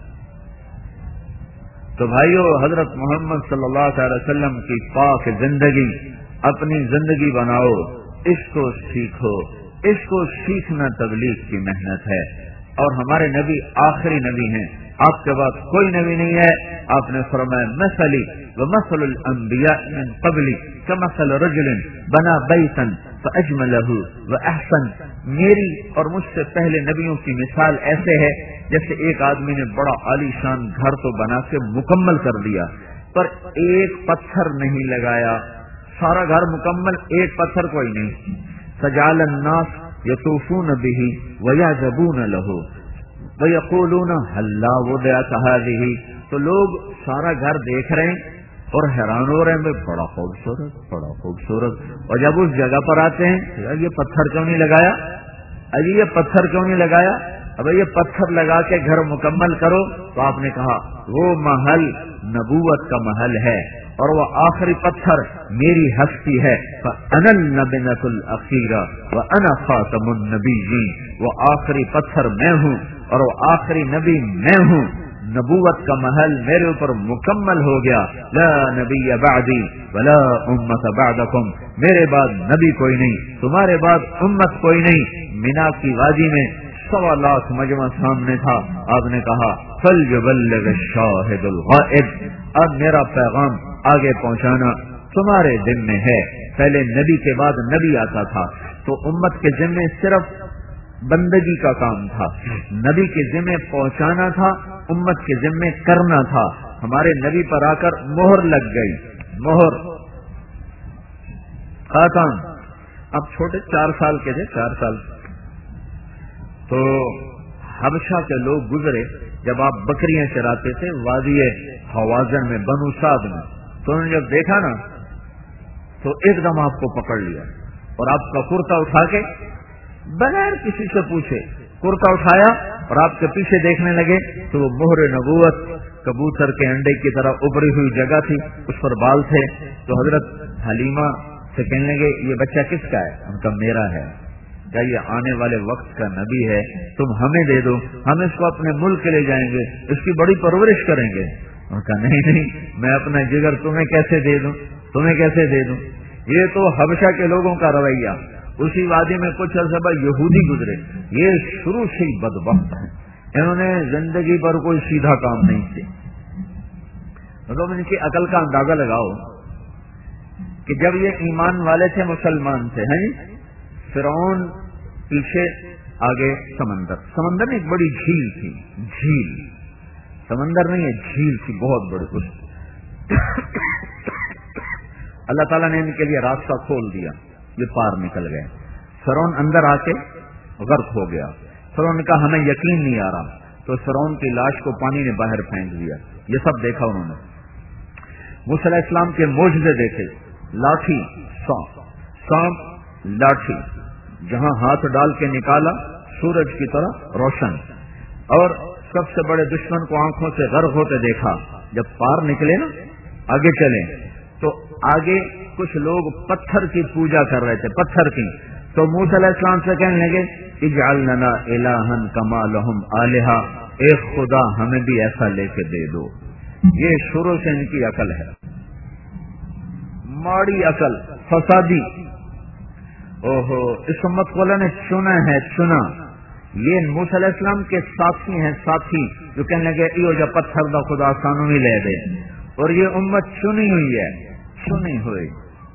تو بھائیو، حضرت محمد صلی اللہ علیہ وسلم کی پاک زندگی اپنی زندگی بناؤ، اس کو سیکھو. اس کو سیکھنا تبلیغ کی محنت ہے. اور ہمارے نبی آخری نبی ہیں، آپ کے بعد کوئی نبی نہیں ہے. آپ نے فرمایا مثلی ومثل الانبیاء من قبلی کمثل رجل بنا بیتا فاجملہ واحسن. میری اور مجھ سے پہلے نبیوں کی مثال ایسے ہے جیسے ایک آدمی نے بڑا عالی شان گھر تو بنا کے مکمل کر دیا، پر ایک پتھر نہیں لگایا. سارا گھر مکمل، ایک پتھر کوئی نہیں. فجعل الناس یطوفون به ویعجبون له ویقولون هلا وضعت هذه. تو لوگ سارا گھر دیکھ رہے ہیں اور حیران ہو رہے ہیں، بڑا خوبصورت، بڑا خوبصورت. اور جب اس جگہ پر آتے ہیں، یار یہ پتھر کیوں نہیں لگایا، ابھی یہ پتھر کیوں نہیں لگایا، اب یہ پتھر لگا کے گھر مکمل کرو. تو آپ نے کہا وہ محل نبوت کا محل ہے اور وہ آخری پتھر میری ہستی ہے. فَأَنَا النَّبِيَّةُ الْأَخِيرَ وَأَنَا خَاتَمُ النَّبِيِّينَ. وہ آخری پتھر میں ہوں اور وہ آخری نبی میں ہوں. نبوت کا محل میرے اوپر مکمل ہو گیا. لا نبی بعدی ولا امت بعدکم. میرے بعد نبی کوئی نہیں، تمہارے بعد امت کوئی نہیں. مینا کی وادی میں 1.25 لاکھ مجمع سامنے تھا. آپ نے کہا فَلْيُبَلِّغِ الشَّاهِدُ الْغَائِبُ. اب میرا پیغام آگے پہنچانا تمہارے ذمہ ہے. پہلے نبی کے بعد نبی آتا تھا تو امت کے ذمہ صرف بندگی کا کام تھا، نبی کے ذمہ پہنچانا تھا، امت کے ذمہ کرنا تھا. ہمارے نبی پر آ کر مہر لگ گئی، مہر خاتم. اب چھوٹے 4 سال کے تھے، 4 سال. تو حبشہ کے لوگ گزرے، جب آپ بکریاں چراتے تھے وادی حوازن میں، بنو سعد میں، تو انہوں نے جب دیکھا نا تو ایک دم آپ کو پکڑ لیا اور آپ کا کرتا اٹھا کے بغیر کسی سے پوچھے کرتا اٹھایا اور آپ کے پیچھے دیکھنے لگے تو وہ مہر نبوت کبوتر کے انڈے کی طرح ابری ہوئی جگہ تھی، اس پر بال تھے. تو حضرت حلیمہ سے کہنے لگے یہ بچہ کس کا ہے؟ ان کا میرا ہے. کیا یہ آنے والے وقت کا نبی ہے، تم ہمیں دے دو، ہم اس کو اپنے ملک لے جائیں گے، اس کی بڑی پرورش کریں گے. ان کا نہیں، میں اپنا جگر تمہیں کیسے دے دوں، تمہیں کیسے دے دوں. یہ تو حبشہ کے لوگوں کا رویہ. اسی وادی میں کچھ عرصہ بعد یہودی گزرے، یہ شروع سے ہی بدبخت ہیں، انہوں نے زندگی پر کوئی سیدھا کام نہیں کیا. مطلب ان کی عقل کا اندازہ لگاؤ کہ جب یہ ایمان والے تھے، مسلمان تھے، ہیں فرعون پیچھے آگے سمندر نہیں، ایک بڑی جھیل تھی، جھیل، سمندر نہیں ہے، جھیل تھی بہت بڑی. کچھ اللہ تعالیٰ نے ان کے لیے راستہ کھول دیا، یہ پار نکل گئے. فرعون اندر آ کے غرق ہو گیا. فرعون نے کہا ہمیں یقین نہیں آ رہا، تو فرعون کی لاش کو پانی نے باہر پھینک دیا. یہ سب دیکھا انہوں نے. موسیٰ علیہ السلام کے معجزے دیکھے، لاٹھی سانپ لاٹھی، جہاں ہاتھ ڈال کے نکالا سورج کی طرح روشن. اور سب سے بڑے دشمن کو آنکھوں سے غرق ہوتے دیکھا. جب پار نکلے نا، آگے چلے تو آگے کچھ لوگ پتھر کی پوجا کر رہے تھے، پتھر کی. تو موسیٰ علیہ السلام سے کہنے لگے اجعل لنا الہا کما لہم آلہہ، ایک خدا ہمیں بھی ایسا لے کے دے دو۔ یہ شروع سے ان کی عقل ہے، ماڑی عقل، فسادی۔ اوہو، اس امت کو اللہ نے چنا ہے، چنا۔ یہ موسیٰ علیہ السلام کے ساتھی ہیں، ساتھی جو کہنے لگے ایو جا پتھر دا خدا سانو ہی لے دے، اور یہ امت چنی ہوئی ہے، چنی ہوئی۔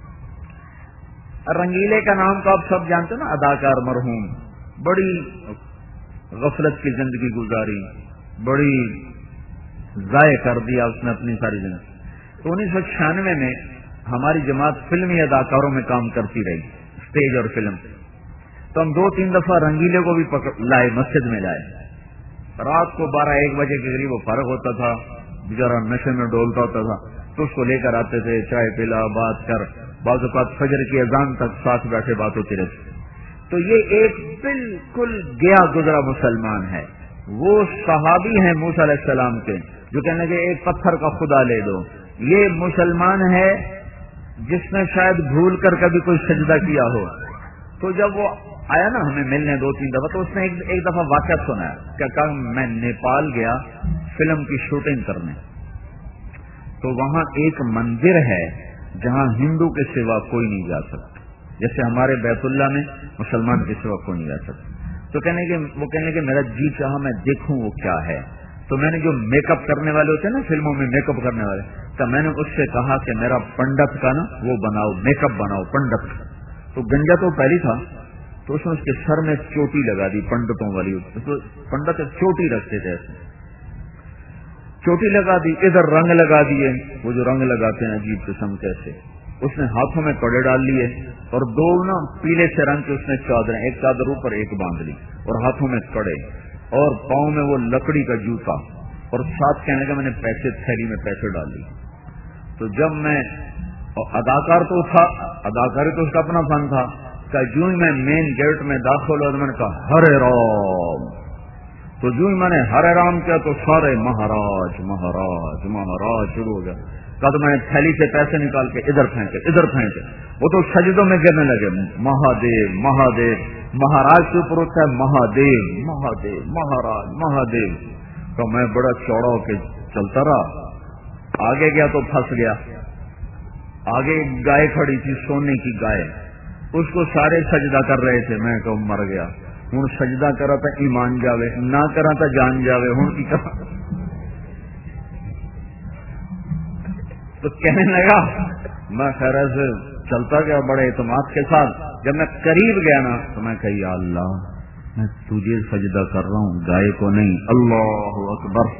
رنگیلے کا نام تو آپ سب جانتے ہیں نا، اداکار مرحوم، بڑی غفلت کی زندگی گزاری، بڑی ضائع کر دیا اس نے اپنی ساری زندگی۔ تو 1996 میں ہماری جماعت فلمی اداکاروں میں کام کرتی رہی، اسٹیج اور فلم۔ تو ہم 2-3 دفعہ رنگیلے کو بھی لائے، مسجد میں لائے۔ رات کو 12-1 بجے کے قریب وہ فارغ ہوتا تھا، بیچارہ نشے میں ڈولتا ہوتا تھا، تو اس کو لے کر آتے تھے، چائے پلا، بات کر، بعض اوقات فجر کی اذان تک ساتھ بیٹھے بات ہوتی رہتی۔ تو یہ ایک بالکل گیا گزرا مسلمان ہے، وہ صحابی ہیں موسیٰ علیہ السلام کے جو کہنے لگے ایک پتھر کا خدا لے دو۔ یہ مسلمان ہے جس نے شاید بھول کر کبھی کوئی سجدہ کیا ہو۔ تو جب وہ آیا نا ہمیں ملنے 2-3 دفعہ، تو اس نے ایک دفعہ واقعہ سنا ہے، کیا کہا، میں نیپال گیا فلم کی شوٹنگ کرنے، تو وہاں ایک مندر ہے جہاں ہندو کے سوا کوئی نہیں جا سکتا، جیسے ہمارے بیت اللہ میں مسلمان کے سوا کوئی نہیں جا سکتا۔ تو وہ کہنے کہ میرا جی چاہا میں دیکھوں وہ کیا ہے۔ تو میں نے جو میک اپ کرنے والے ہوتے ہیں نا فلموں میں، میک اپ کرنے والے، تو میں نے اس سے کہا کہ میرا پنڈت کا نا وہ بناؤ، میک اپ بناؤ پنڈت کا۔ تو گنجا تو پہلی تھا، تو اس نے اس کے سر میں چوٹی لگا دی پنڈتوں والی، پنڈت چوٹی رکھتے تھے ایسے، چوٹی لگا دی، ادھر رنگ لگا دیے، وہ جو رنگ لگاتے ہیں عجیب قسم کے ایسے۔ اس نے ہاتھوں میں کڑے ڈال لیے، اور 2 نا پیلے سے رنگ کے اس نے چادریں، ایک چادر اوپر ایک باندھ لی، اور ہاتھوں میں کڑے، اور پاؤں میں وہ لکڑی کا جوتا، اور ساتھ کہنے کا میں نے پیسے، تھیلی میں پیسے ڈال لی۔ تو جب میں اداکار تو تھا، اداکاری تو اس کا اپنا فن تھا، کہ جو ہی میں مین گیٹ میں داخل ہوا تو میں نے کہا ہرے رام، تو جو ہی میں نے ہرے رام کیا تو سارے مہاراج مہاراج مہاراج شروع ہو گیا۔ کہا تو میں نے تھیلی سے پیسے نکال کے ادھر پھینکے، ادھر پھینکے، وہ تو سجدوں میں گرنے لگے، مہادیو مہادیو، مہاراج کے اوپر ہوتا ہے مہادیو مہادیو، مہاراج مہادیو۔ تو میں بڑا چوڑا ہو کے چلتا رہا، آگے گیا تو پھنس گیا۔ آگے گائے کھڑی تھی، سونے کی گائے، اس کو سارے سجدہ کر رہے تھے، میں کہ مر گیا ہوں، سجدہ کرا تھا ایمان جاوے، نہ کرا تھا جان جاوے، ہوں کی کرا۔ تو کہنے لگا، میں خیر سے چلتا گیا بڑے اعتماد کے ساتھ، جب میں قریب گیا نا تو میں کہا یا اللہ میں تجھے سجدہ کر رہا ہوں، گائے کو نہیں، اللہ اکبر۔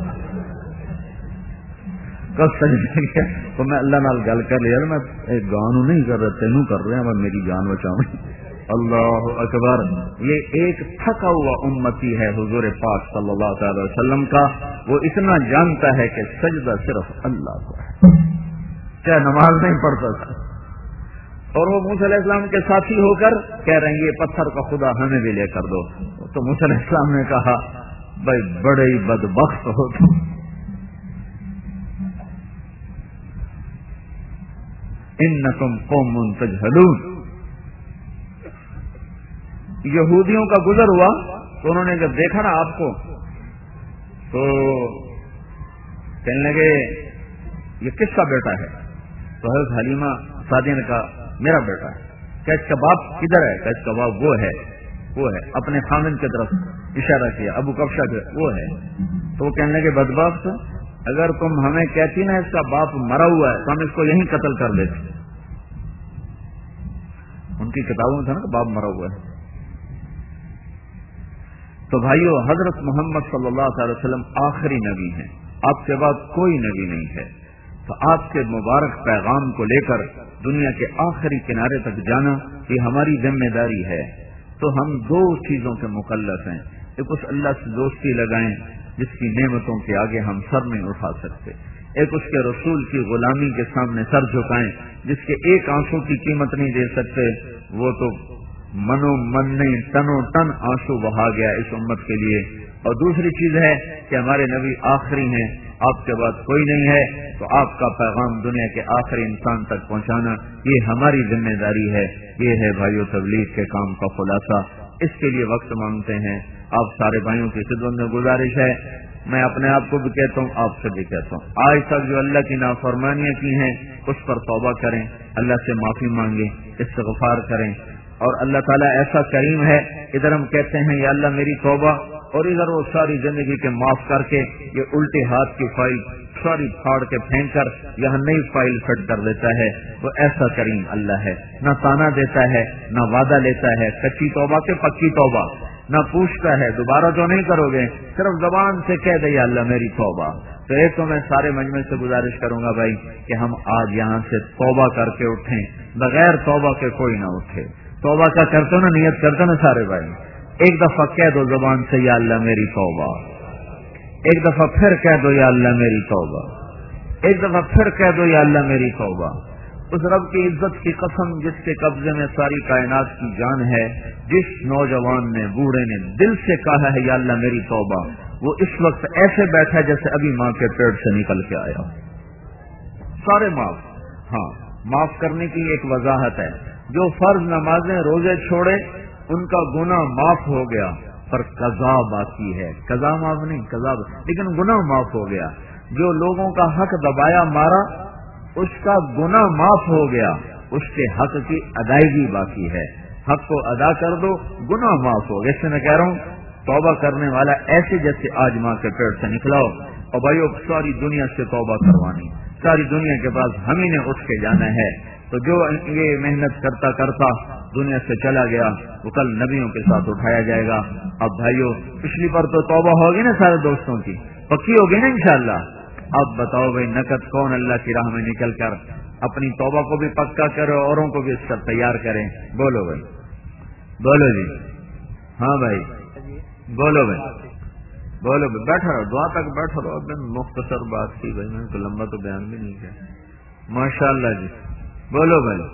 کب سجدہ کیا تو میں اللہ نال گل کر لیا، میں گانو نہیں کر رہا، تینوں کر رہے ہیں، میں میری جان بچاؤں۔ اللہ اکبر۔ یہ ایک تھکا ہوا امتی ہے حضور پاک صلی اللہ تعالی وسلم کا، وہ اتنا جانتا ہے کہ سجدہ صرف اللہ کو ہے، کیا نماز نہیں پڑھتا تھا۔ اور وہ موسیٰ علیہ السلام کے ساتھی ہو کر کہہ رہے ہیں یہ پتھر کا خدا ہمیں بھی لے کر دو۔ تو موسیٰ علیہ السلام نے کہا بھائی بڑے ہی بدبخت ہو تم، انکم قوم تجہلون۔ یہودیوں کا گزر ہوا تو انہوں نے جب دیکھا نا آپ کو تو کہنے لگے یہ کس کا بیٹا ہے؟ تو حضرت حلیمہ سعدیہ نے کہا میرا بیٹا ہے۔ کہ اس کا باپ کدھر ہے؟ کہ اس کا باپ وہ ہے اپنے خامن کی طرف اشارہ کیا، ابو کبشہ کے، وہ ہے۔ تو وہ کہنے لگے بدبخت، اگر تم ہمیں کہتی نا اس کا باپ مرا ہوا ہے تو ہم اس کو یہیں قتل کر دیتے۔ ان کی کتابوں میں تھا نا کہ باپ مرا ہوا ہے۔ تو بھائیو، حضرت محمد صلی اللہ علیہ وسلم آخری نبی ہیں، آپ کے بعد کوئی نبی نہیں ہے، تو آپ کے مبارک پیغام کو لے کر دنیا کے آخری کنارے تک جانا یہ ہماری ذمہ داری ہے۔ تو ہم 2 چیزوں کے مکلف ہیں، ایک اس اللہ سے دوستی لگائیں جس کی نعمتوں کے آگے ہم سر نہیں اٹھا سکتے، ایک اس کے رسول کی غلامی کے سامنے سر جھکائیں جس کے ایک آنسو کی قیمت نہیں دے سکتے، وہ تو منو من نہیں تنو تن آنسو بہا گیا اس امت کے لیے، اور دوسری چیز ہے کہ ہمارے نبی آخری ہیں، آپ کے بعد کوئی نہیں ہے، تو آپ کا پیغام دنیا کے آخری انسان تک پہنچانا یہ ہماری ذمہ داری ہے۔ یہ ہے بھائیو تبلیغ کے کام کا خلاصہ۔ اس کے لیے وقت مانگتے ہیں، آپ سارے بھائیوں کی خدمت میں گزارش ہے، میں اپنے آپ کو بھی کہتا ہوں، آپ سے بھی کہتا ہوں، آج تک جو اللہ کی نافرمانیاں کی ہیں اس پر توبہ کریں، اللہ سے معافی مانگیں، استغفار کریں، اور اللہ تعالیٰ ایسا کریم ہے، ادھر ہم کہتے ہیں یا اللہ میری توبہ، اور ادھر وہ ساری زندگی کے معاف کر کے یہ الٹے ہاتھ کی فائل ساری پھاڑ کے پھینک کر یہاں نئی فائل فٹ کر دیتا ہے۔ وہ ایسا کریم اللہ ہے، نہ تانا دیتا ہے، نہ وعدہ لیتا ہے کچی توبہ کے پکی توبہ، نہ پوچھتا ہے دوبارہ تو نہیں کرو گے، صرف زبان سے کہہ دے یا اللہ میری توبہ۔ تو ایک تو میں سارے مجمع سے گزارش کروں گا بھائی کہ ہم آج یہاں سے توبہ کر کے اٹھیں، بغیر توبہ کے کوئی نہ اٹھے۔ توبہ کا کرتے نا، نیت کرتے نا سارے بھائی، ایک دفعہ کہہ دو زبان سے یا اللہ میری توبہ، ایک دفعہ پھر کہہ دو یا اللہ میری توبہ، ایک دفعہ پھر کہہ دو یا اللہ میری توبہ۔ اس رب کی عزت کی قسم جس کے قبضے میں ساری کائنات کی جان ہے، جس نوجوان نے بوڑھے نے دل سے کہا ہے یا اللہ میری توبہ، وہ اس وقت ایسے بیٹھا جیسے ابھی ماں کے پیٹ سے نکل کے آیا، سارے معاف۔ ہاں، معاف کرنے کی ایک وضاحت ہے، جو فرض نمازیں روزے چھوڑے ان کا گناہ معاف ہو گیا، پر قضا باقی ہے، قضا معاف نہیں، قضا لیکن گناہ معاف ہو گیا۔ جو لوگوں کا حق دبایا مارا اس کا گناہ معاف ہو گیا، اس کے حق کی ادائیگی باقی ہے، حق کو ادا کر دو، گناہ معاف ہو گیا۔ اس سے میں کہہ رہا ہوں توبہ کرنے والا ایسے جیسے آج ماں کے پیٹ سے نکلا ہو، اور بھائیو ساری دنیا سے توبہ کروانی، ساری دنیا کے پاس ہم ہی نے اٹھ کے جانا ہے۔ تو جو یہ محنت کرتا کرتا دنیا سے چلا گیا وہ کل نبیوں کے ساتھ اٹھایا جائے گا۔ اب بھائیو پچھلی بار تو توبہ ہوگی نا سارے دوستوں کی، پکی ہوگی نا انشاءاللہ۔ اب بتاؤ بھائی نقد کون اللہ کی راہ میں نکل کر اپنی توبہ کو بھی پکا کرے، اوروں کو بھی اس کا تیار کریں؟ بولو بھائی، بولو جی، ہاں بھائی بولو بھائی، بولو بھائی، بیٹھا رہو، دعا تک بیٹھا رہو۔ اب مختصر بات تھی بھائی، میں تو لمبا تو بیان بھی نہیں کیا۔ ماشاءاللہ جی، بولو بھائی،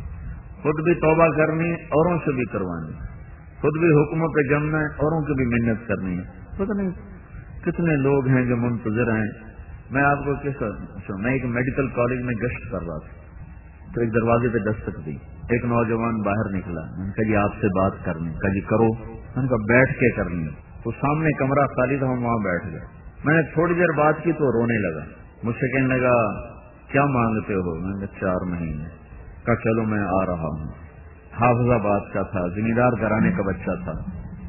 خود بھی توبہ کرنی، اوروں سے بھی کروانی، خود بھی حکموں پہ جمنا ہے، اوروں کی بھی محنت کرنی ہے۔ پتہ نہیں کتنے لوگ ہیں جو منتظر ہیں۔ میں آپ کو میں ایک میڈیکل کالج میں گشت کر رہا تھا، تو ایک دروازے پہ دستک دی، ایک نوجوان باہر نکلا، میں نے کہا جی آپ سے بات کرنی، کہا جی کرو، میں نے کہا بیٹھ کے کرنی، تو سامنے کمرہ خالی تھا، ہم وہاں بیٹھ گئے۔ میں نے تھوڑی دیر بات کی تو رونے لگا، مجھ سے کہنے لگا کیا مانگتے ہو؟ میں نے کہا 4 مہینے۔ کہا چلو میں آ رہا ہوں۔ حافظ آباد کا تھا، زمیندار گھرانے کا بچہ تھا۔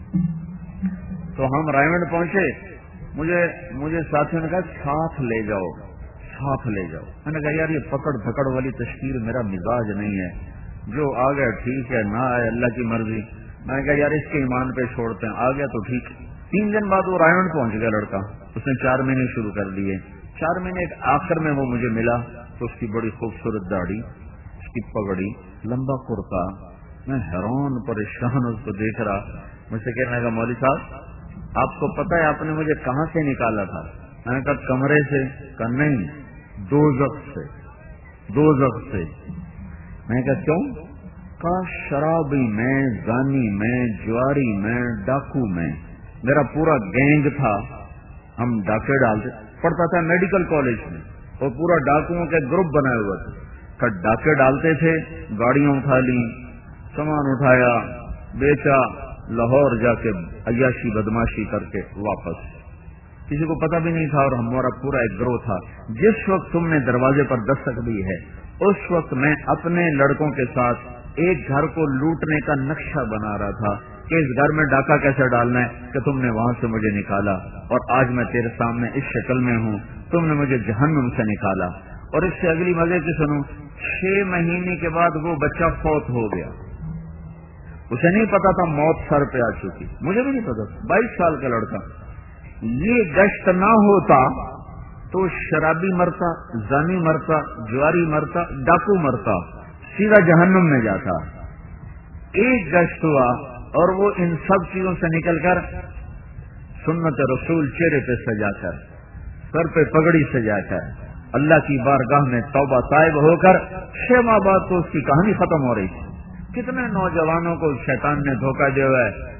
تو ہم رائمنڈ پہنچے، مجھے ساتھیوں نے کہا ساتھ لے جاؤ، ساتھ لے جاؤ۔ میں نے کہا یار یہ پکڑ دھکڑ والی تشکیل میرا مزاج نہیں ہے، جو آ گیا ٹھیک ہے، نہ آئے اللہ کی مرضی۔ میں نے کہا یار اس کے ایمان پہ چھوڑتے ہیں، آ گیا تو ٹھیک۔ 3 دن بعد وہ رائمنڈ پہنچ گیا لڑکا، اس نے 4 مہینے شروع کر دیے۔ 4 مہینے آخر میں وہ مجھے ملا تو اس کی بڑی خوبصورت داڑھی، اس کی پگڑی، لمبا کرتا، میں حیران پریشان اس کو دیکھ رہا۔ مجھ سے کہنے لگا مولوی صاحب آپ کو پتہ ہے آپ نے مجھے کہاں سے نکالا تھا؟ میں نے کہا کمرے سے۔ کہا نہیں، دوزخ سے، دوزخ سے۔ میں نے کہا کیوں؟ کہا شرابی میں، زانی میں، جواری میں، ڈاکو میں، میرا پورا گینگ تھا، ہم ڈاکے ڈالتے، پڑھتا تھا میڈیکل کالج میں، اور پورا ڈاکوؤں کے گروپ بنائے ہوئے تھے، ڈاکے ڈالتے تھے، گاڑیاں اٹھا لی، سامان اٹھایا، بیچا، لاہور جا کے عیاشی بدماشی کر کے واپس، کسی کو پتہ بھی نہیں تھا، اور ہمارا پورا ایک گروہ تھا۔ جس وقت تم نے دروازے پر دستک دی ہے اس وقت میں اپنے لڑکوں کے ساتھ ایک گھر کو لوٹنے کا نقشہ بنا رہا تھا کہ اس گھر میں ڈاکہ کیسے ڈالنا ہے، کہ تم نے وہاں سے مجھے نکالا، اور آج میں تیرے سامنے اس شکل میں ہوں، تم نے مجھے جہنم سے نکالا۔ اور اس سے اگلی مزے کی سنوں، 6 مہینے کے بعد وہ بچہ فوت ہو گیا، اسے نہیں پتا تھا موت سر پہ آ چکی، مجھے بھی نہیں پتا، 22 سال کا لڑکا۔ یہ گشت نہ ہوتا تو شرابی مرتا، زانی مرتا، جواری مرتا، ڈاکو مرتا، سیدھا جہنم میں جاتا۔ ایک گشت ہوا اور وہ ان سب چیزوں سے نکل کر سنت رسول چہرے پہ سجا کر، سر پہ پگڑی سجا کر، اللہ کی بارگاہ میں توبہ طائب ہو کر 6 ماہ بعد تو اس کی کہانی ختم ہو رہی تھی۔ کتنے نوجوانوں کو شیطان نے دھوکہ دیا ہوا ہے،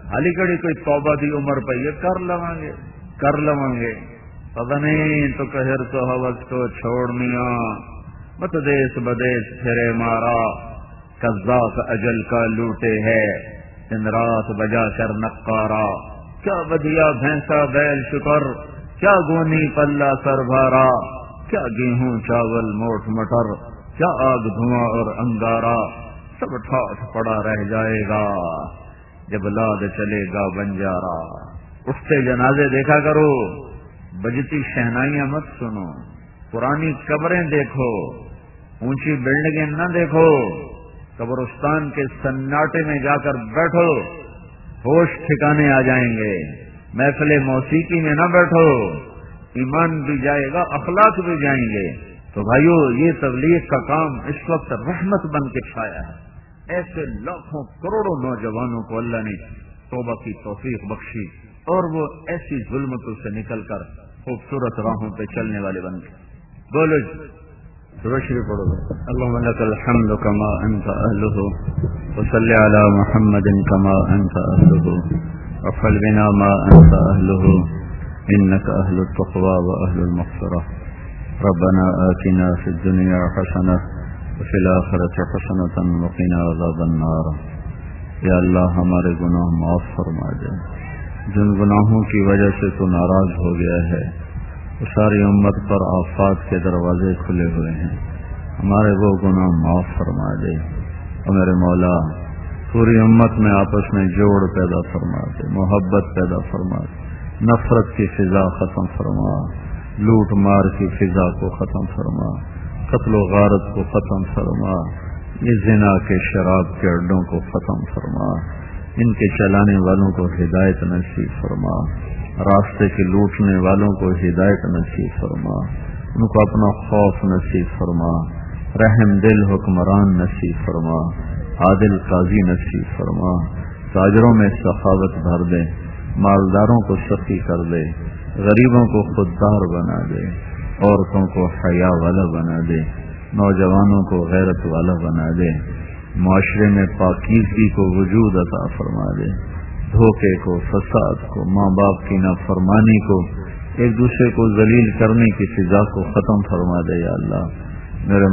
हाली घड़ी कोई तौबा दी उम्र पई है, कर लवांगे पता नहीं तो कहर तो हवस को छोड़निया मत देश बदेश फिरे मारा, कज़्ज़ाक़ अजल का लूटे है दिन रात बजा कर नक्कारा। क्या बधिया भैंसा बैल शुकर, क्या गोनी पल्ला सरभारा, क्या गेहूं चावल मोट मटर, क्या आग धुआं और अंगारा, सब ठाठ पड़ा रह जाएगा जब लाद चलेगा बंजारा। उठते जनाजे देखा करो, बजती शहनाइयां मत सुनो, पुरानी कब्रें देखो, ऊंची बिल्डिंगें न देखो, कब्रिस्तान के सन्नाटे में जाकर बैठो, होश ठिकाने आ जाएंगे। महफिल मौसीकी में न बैठो, ईमान भी जाएगा अखलाक भी जाएंगे। तो भाइयों, ये तबलीग का काम इस वक्त रहमत बन के छाया है। ऐसे लाखों करोड़ों नौजवानों को अल्लाह ने तौबा की तौफीक बख्शी और वो ऐसी जुल्मतों से निकलकर खूबसूरत राहों पे चलने वाले बन गए। बोलो दुरूद पढ़ो। अल्लाहुम्मा लकल हम्दु कमा अंता अहलुहु व सल्लि अला मुहम्मदिन कमा अंता अहलुहु व फल बिना मा अंता अहलुहु इन्नका अहलुत तक़वा व अहलुल मग़फ़िरह। रब्बना आतिना फिद दुनिया हसनह व फिल आखिरति हसनतन व क़िना अज़ाबन नार। या अल्लाह, हमारे गुनाह माफ फरमा दे। जिन गुनाहों की वजह से तू नाराज हो गया है, वो सारी उम्मत पर आफात के दरवाजे खुले हुए हैं, हमारे वो गुनाह माफ फरमा दे। और मेरे मौला, पूरी उम्मत में आपस में जोड़ पैदा फरमा दे, मोहब्बत पैदा फरमा दे, नफरत की फिजा खत्म फरमा, लूट मार की फिजा को खत्म फरमा, कत्ल गारत को खत्म फरमा, ये जिना के शराब के अड्डों को खत्म फरमा, इनके चलाने वालों को हिदायत नसीब फरमा, रास्ते के लूटने वालों को हिदायत नसीब फरमा, उनको अपना खौफ नसीब फरमा, रहम दिल हुक्मरान नसीब फरमा, आदिल काजी नसीब फरमा, ताजरों में सखावत भर दे, मालदारों को सखी कर दे, गरीबों को खुददार बना दे, औरतों को हया वाला बना दे, नौजवानों को गैरत वाला बना दे, माशरे में पाकीज़गी को वजूद अता फरमा दे, धोखे को, फसाद को, माँ बाप की नाफरमानी को, एक दूसरे को जलील करने की फिजा को खत्म फरमा दे। या अल्लाह, मेरे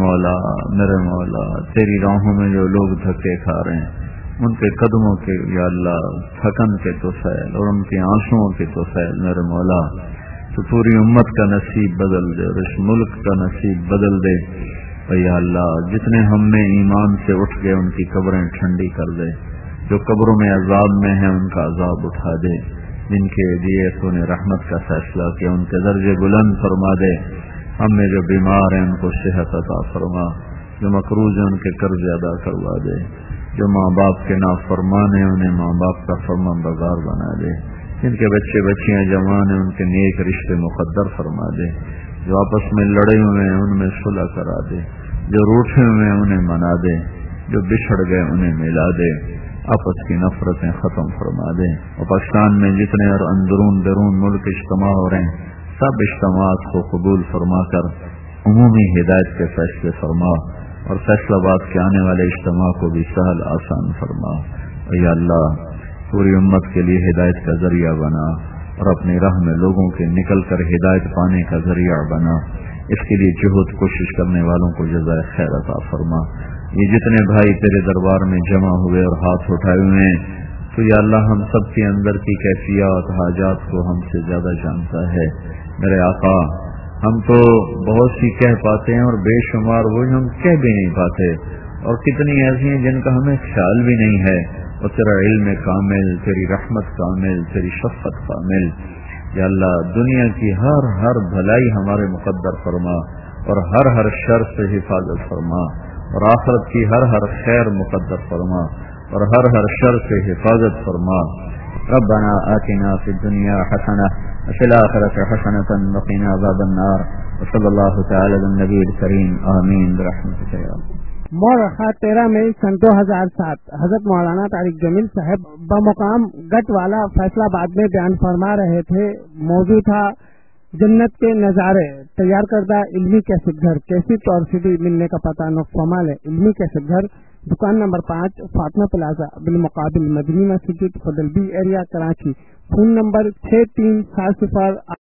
मौला, तेरी राहों में जो लोग धक्के खा रहे हैं, उनके कदमों के या अल्लाह थकन के तुफैल और उनके आंसुओं के तुफैल मेरे मौला, तो पूरी उम्मत का नसीब बदल दे और इस मुल्क का नसीब बदल दे। या अल्लाह, जितने हम में ईमान से उठ गए उनकी कब्रें ठंडी कर दे, जो कब्रों में अजाब में है उनका अजाब उठा दे, जिनके लिए तूने रहमत का फैसला किया उनके दर्जे बुलंद फरमा दे। हम में जो बीमार हैं उनको सेहत अता फरमा, जो मकरूज हैं उनके कर्ज अदा करवा दे, जो माँ बाप के नाफरमान हैं उन्हें माँ बाप का फरमान बरदार बना दे, जिनके बच्चे बच्चियां जवान हैं उनके नेक रिश्ते मुकद्दर फरमा दे, जो आपस में लड़े हुए हैं उनमें सुलह करा दे, जो रूठे हुए हैं उन्हें मना दे, जो बिछड़ गए उन्हें मिला दे, आपस की नफरतें खत्म फरमा दे। और पाकिस्तान में जितने और अंदरून दरून मुल्क इज्तिमा हो रहे हैं, सब इज्तिमात को कबूल फरमा कर उमूमी हिदायत के फैसले फरमा और फैसलाबाद के आने वाले इज्तिमा को भी सहल आसान फरमा। या अल्लाह, पूरी उम्मत के लिए हिदायत का जरिया बना और अपनी राह में लोगों के निकल कर हिदायत पाने का जरिया बना। इसके लिए जुहद कोशिश करने वालों को जज़ाए खैर अता फरमा। ये जितने भाई तेरे दरबार में जमा हुए और हाथ उठाए हुए हैं, तो या अल्लाह हम सब के अंदर की कैफियत हाजात को हमसे ज्यादा जानता है। मेरे आका, हम तो बहुत सी कह पाते हैं और बेशुमार वो हम कह भी नहीं पाते, और कितनी ऐसी हैं जिनका हमें ख्याल भी नहीं है। और तेरा इल्म कामिल, तेरी रहमत कामिल, तेरी शफ़क़त कामिल। या अल्लाह, दुनिया की हर भलाई हमारे मुक़द्दर फरमा और हर शर से हिफाजत फरमा, और आखिरत की हर खैर मुक़द्दर फरमा और हर शर से हिफाजत फरमा। रब्बना आतिना फिद दुनिया हसनह व फिल आखिरति हसनतन व क़िना अज़ाबन नार। व सल्लल्लाहु तआला अला नबील करीम। आमीन बिरहमतिका या रब्ब। मोरखा 13 मई सन 2007 हजरत मौलाना तारिक जमील साहब बमुकाम गटवाला फैसलाबाद में बयान फरमा रहे थे। मौजूद था जन्नत के नज़ारे, तैयार करदा इल्मी कैसेट घर, कैसेट और सीडी मिलने का पता नुक्फमाल है। इल्मी कैसेट घर دکان نمبر 5 فاطمہ پلازا بالمقابل مدنی مسجد فضل B area Karachi. Phone number 6370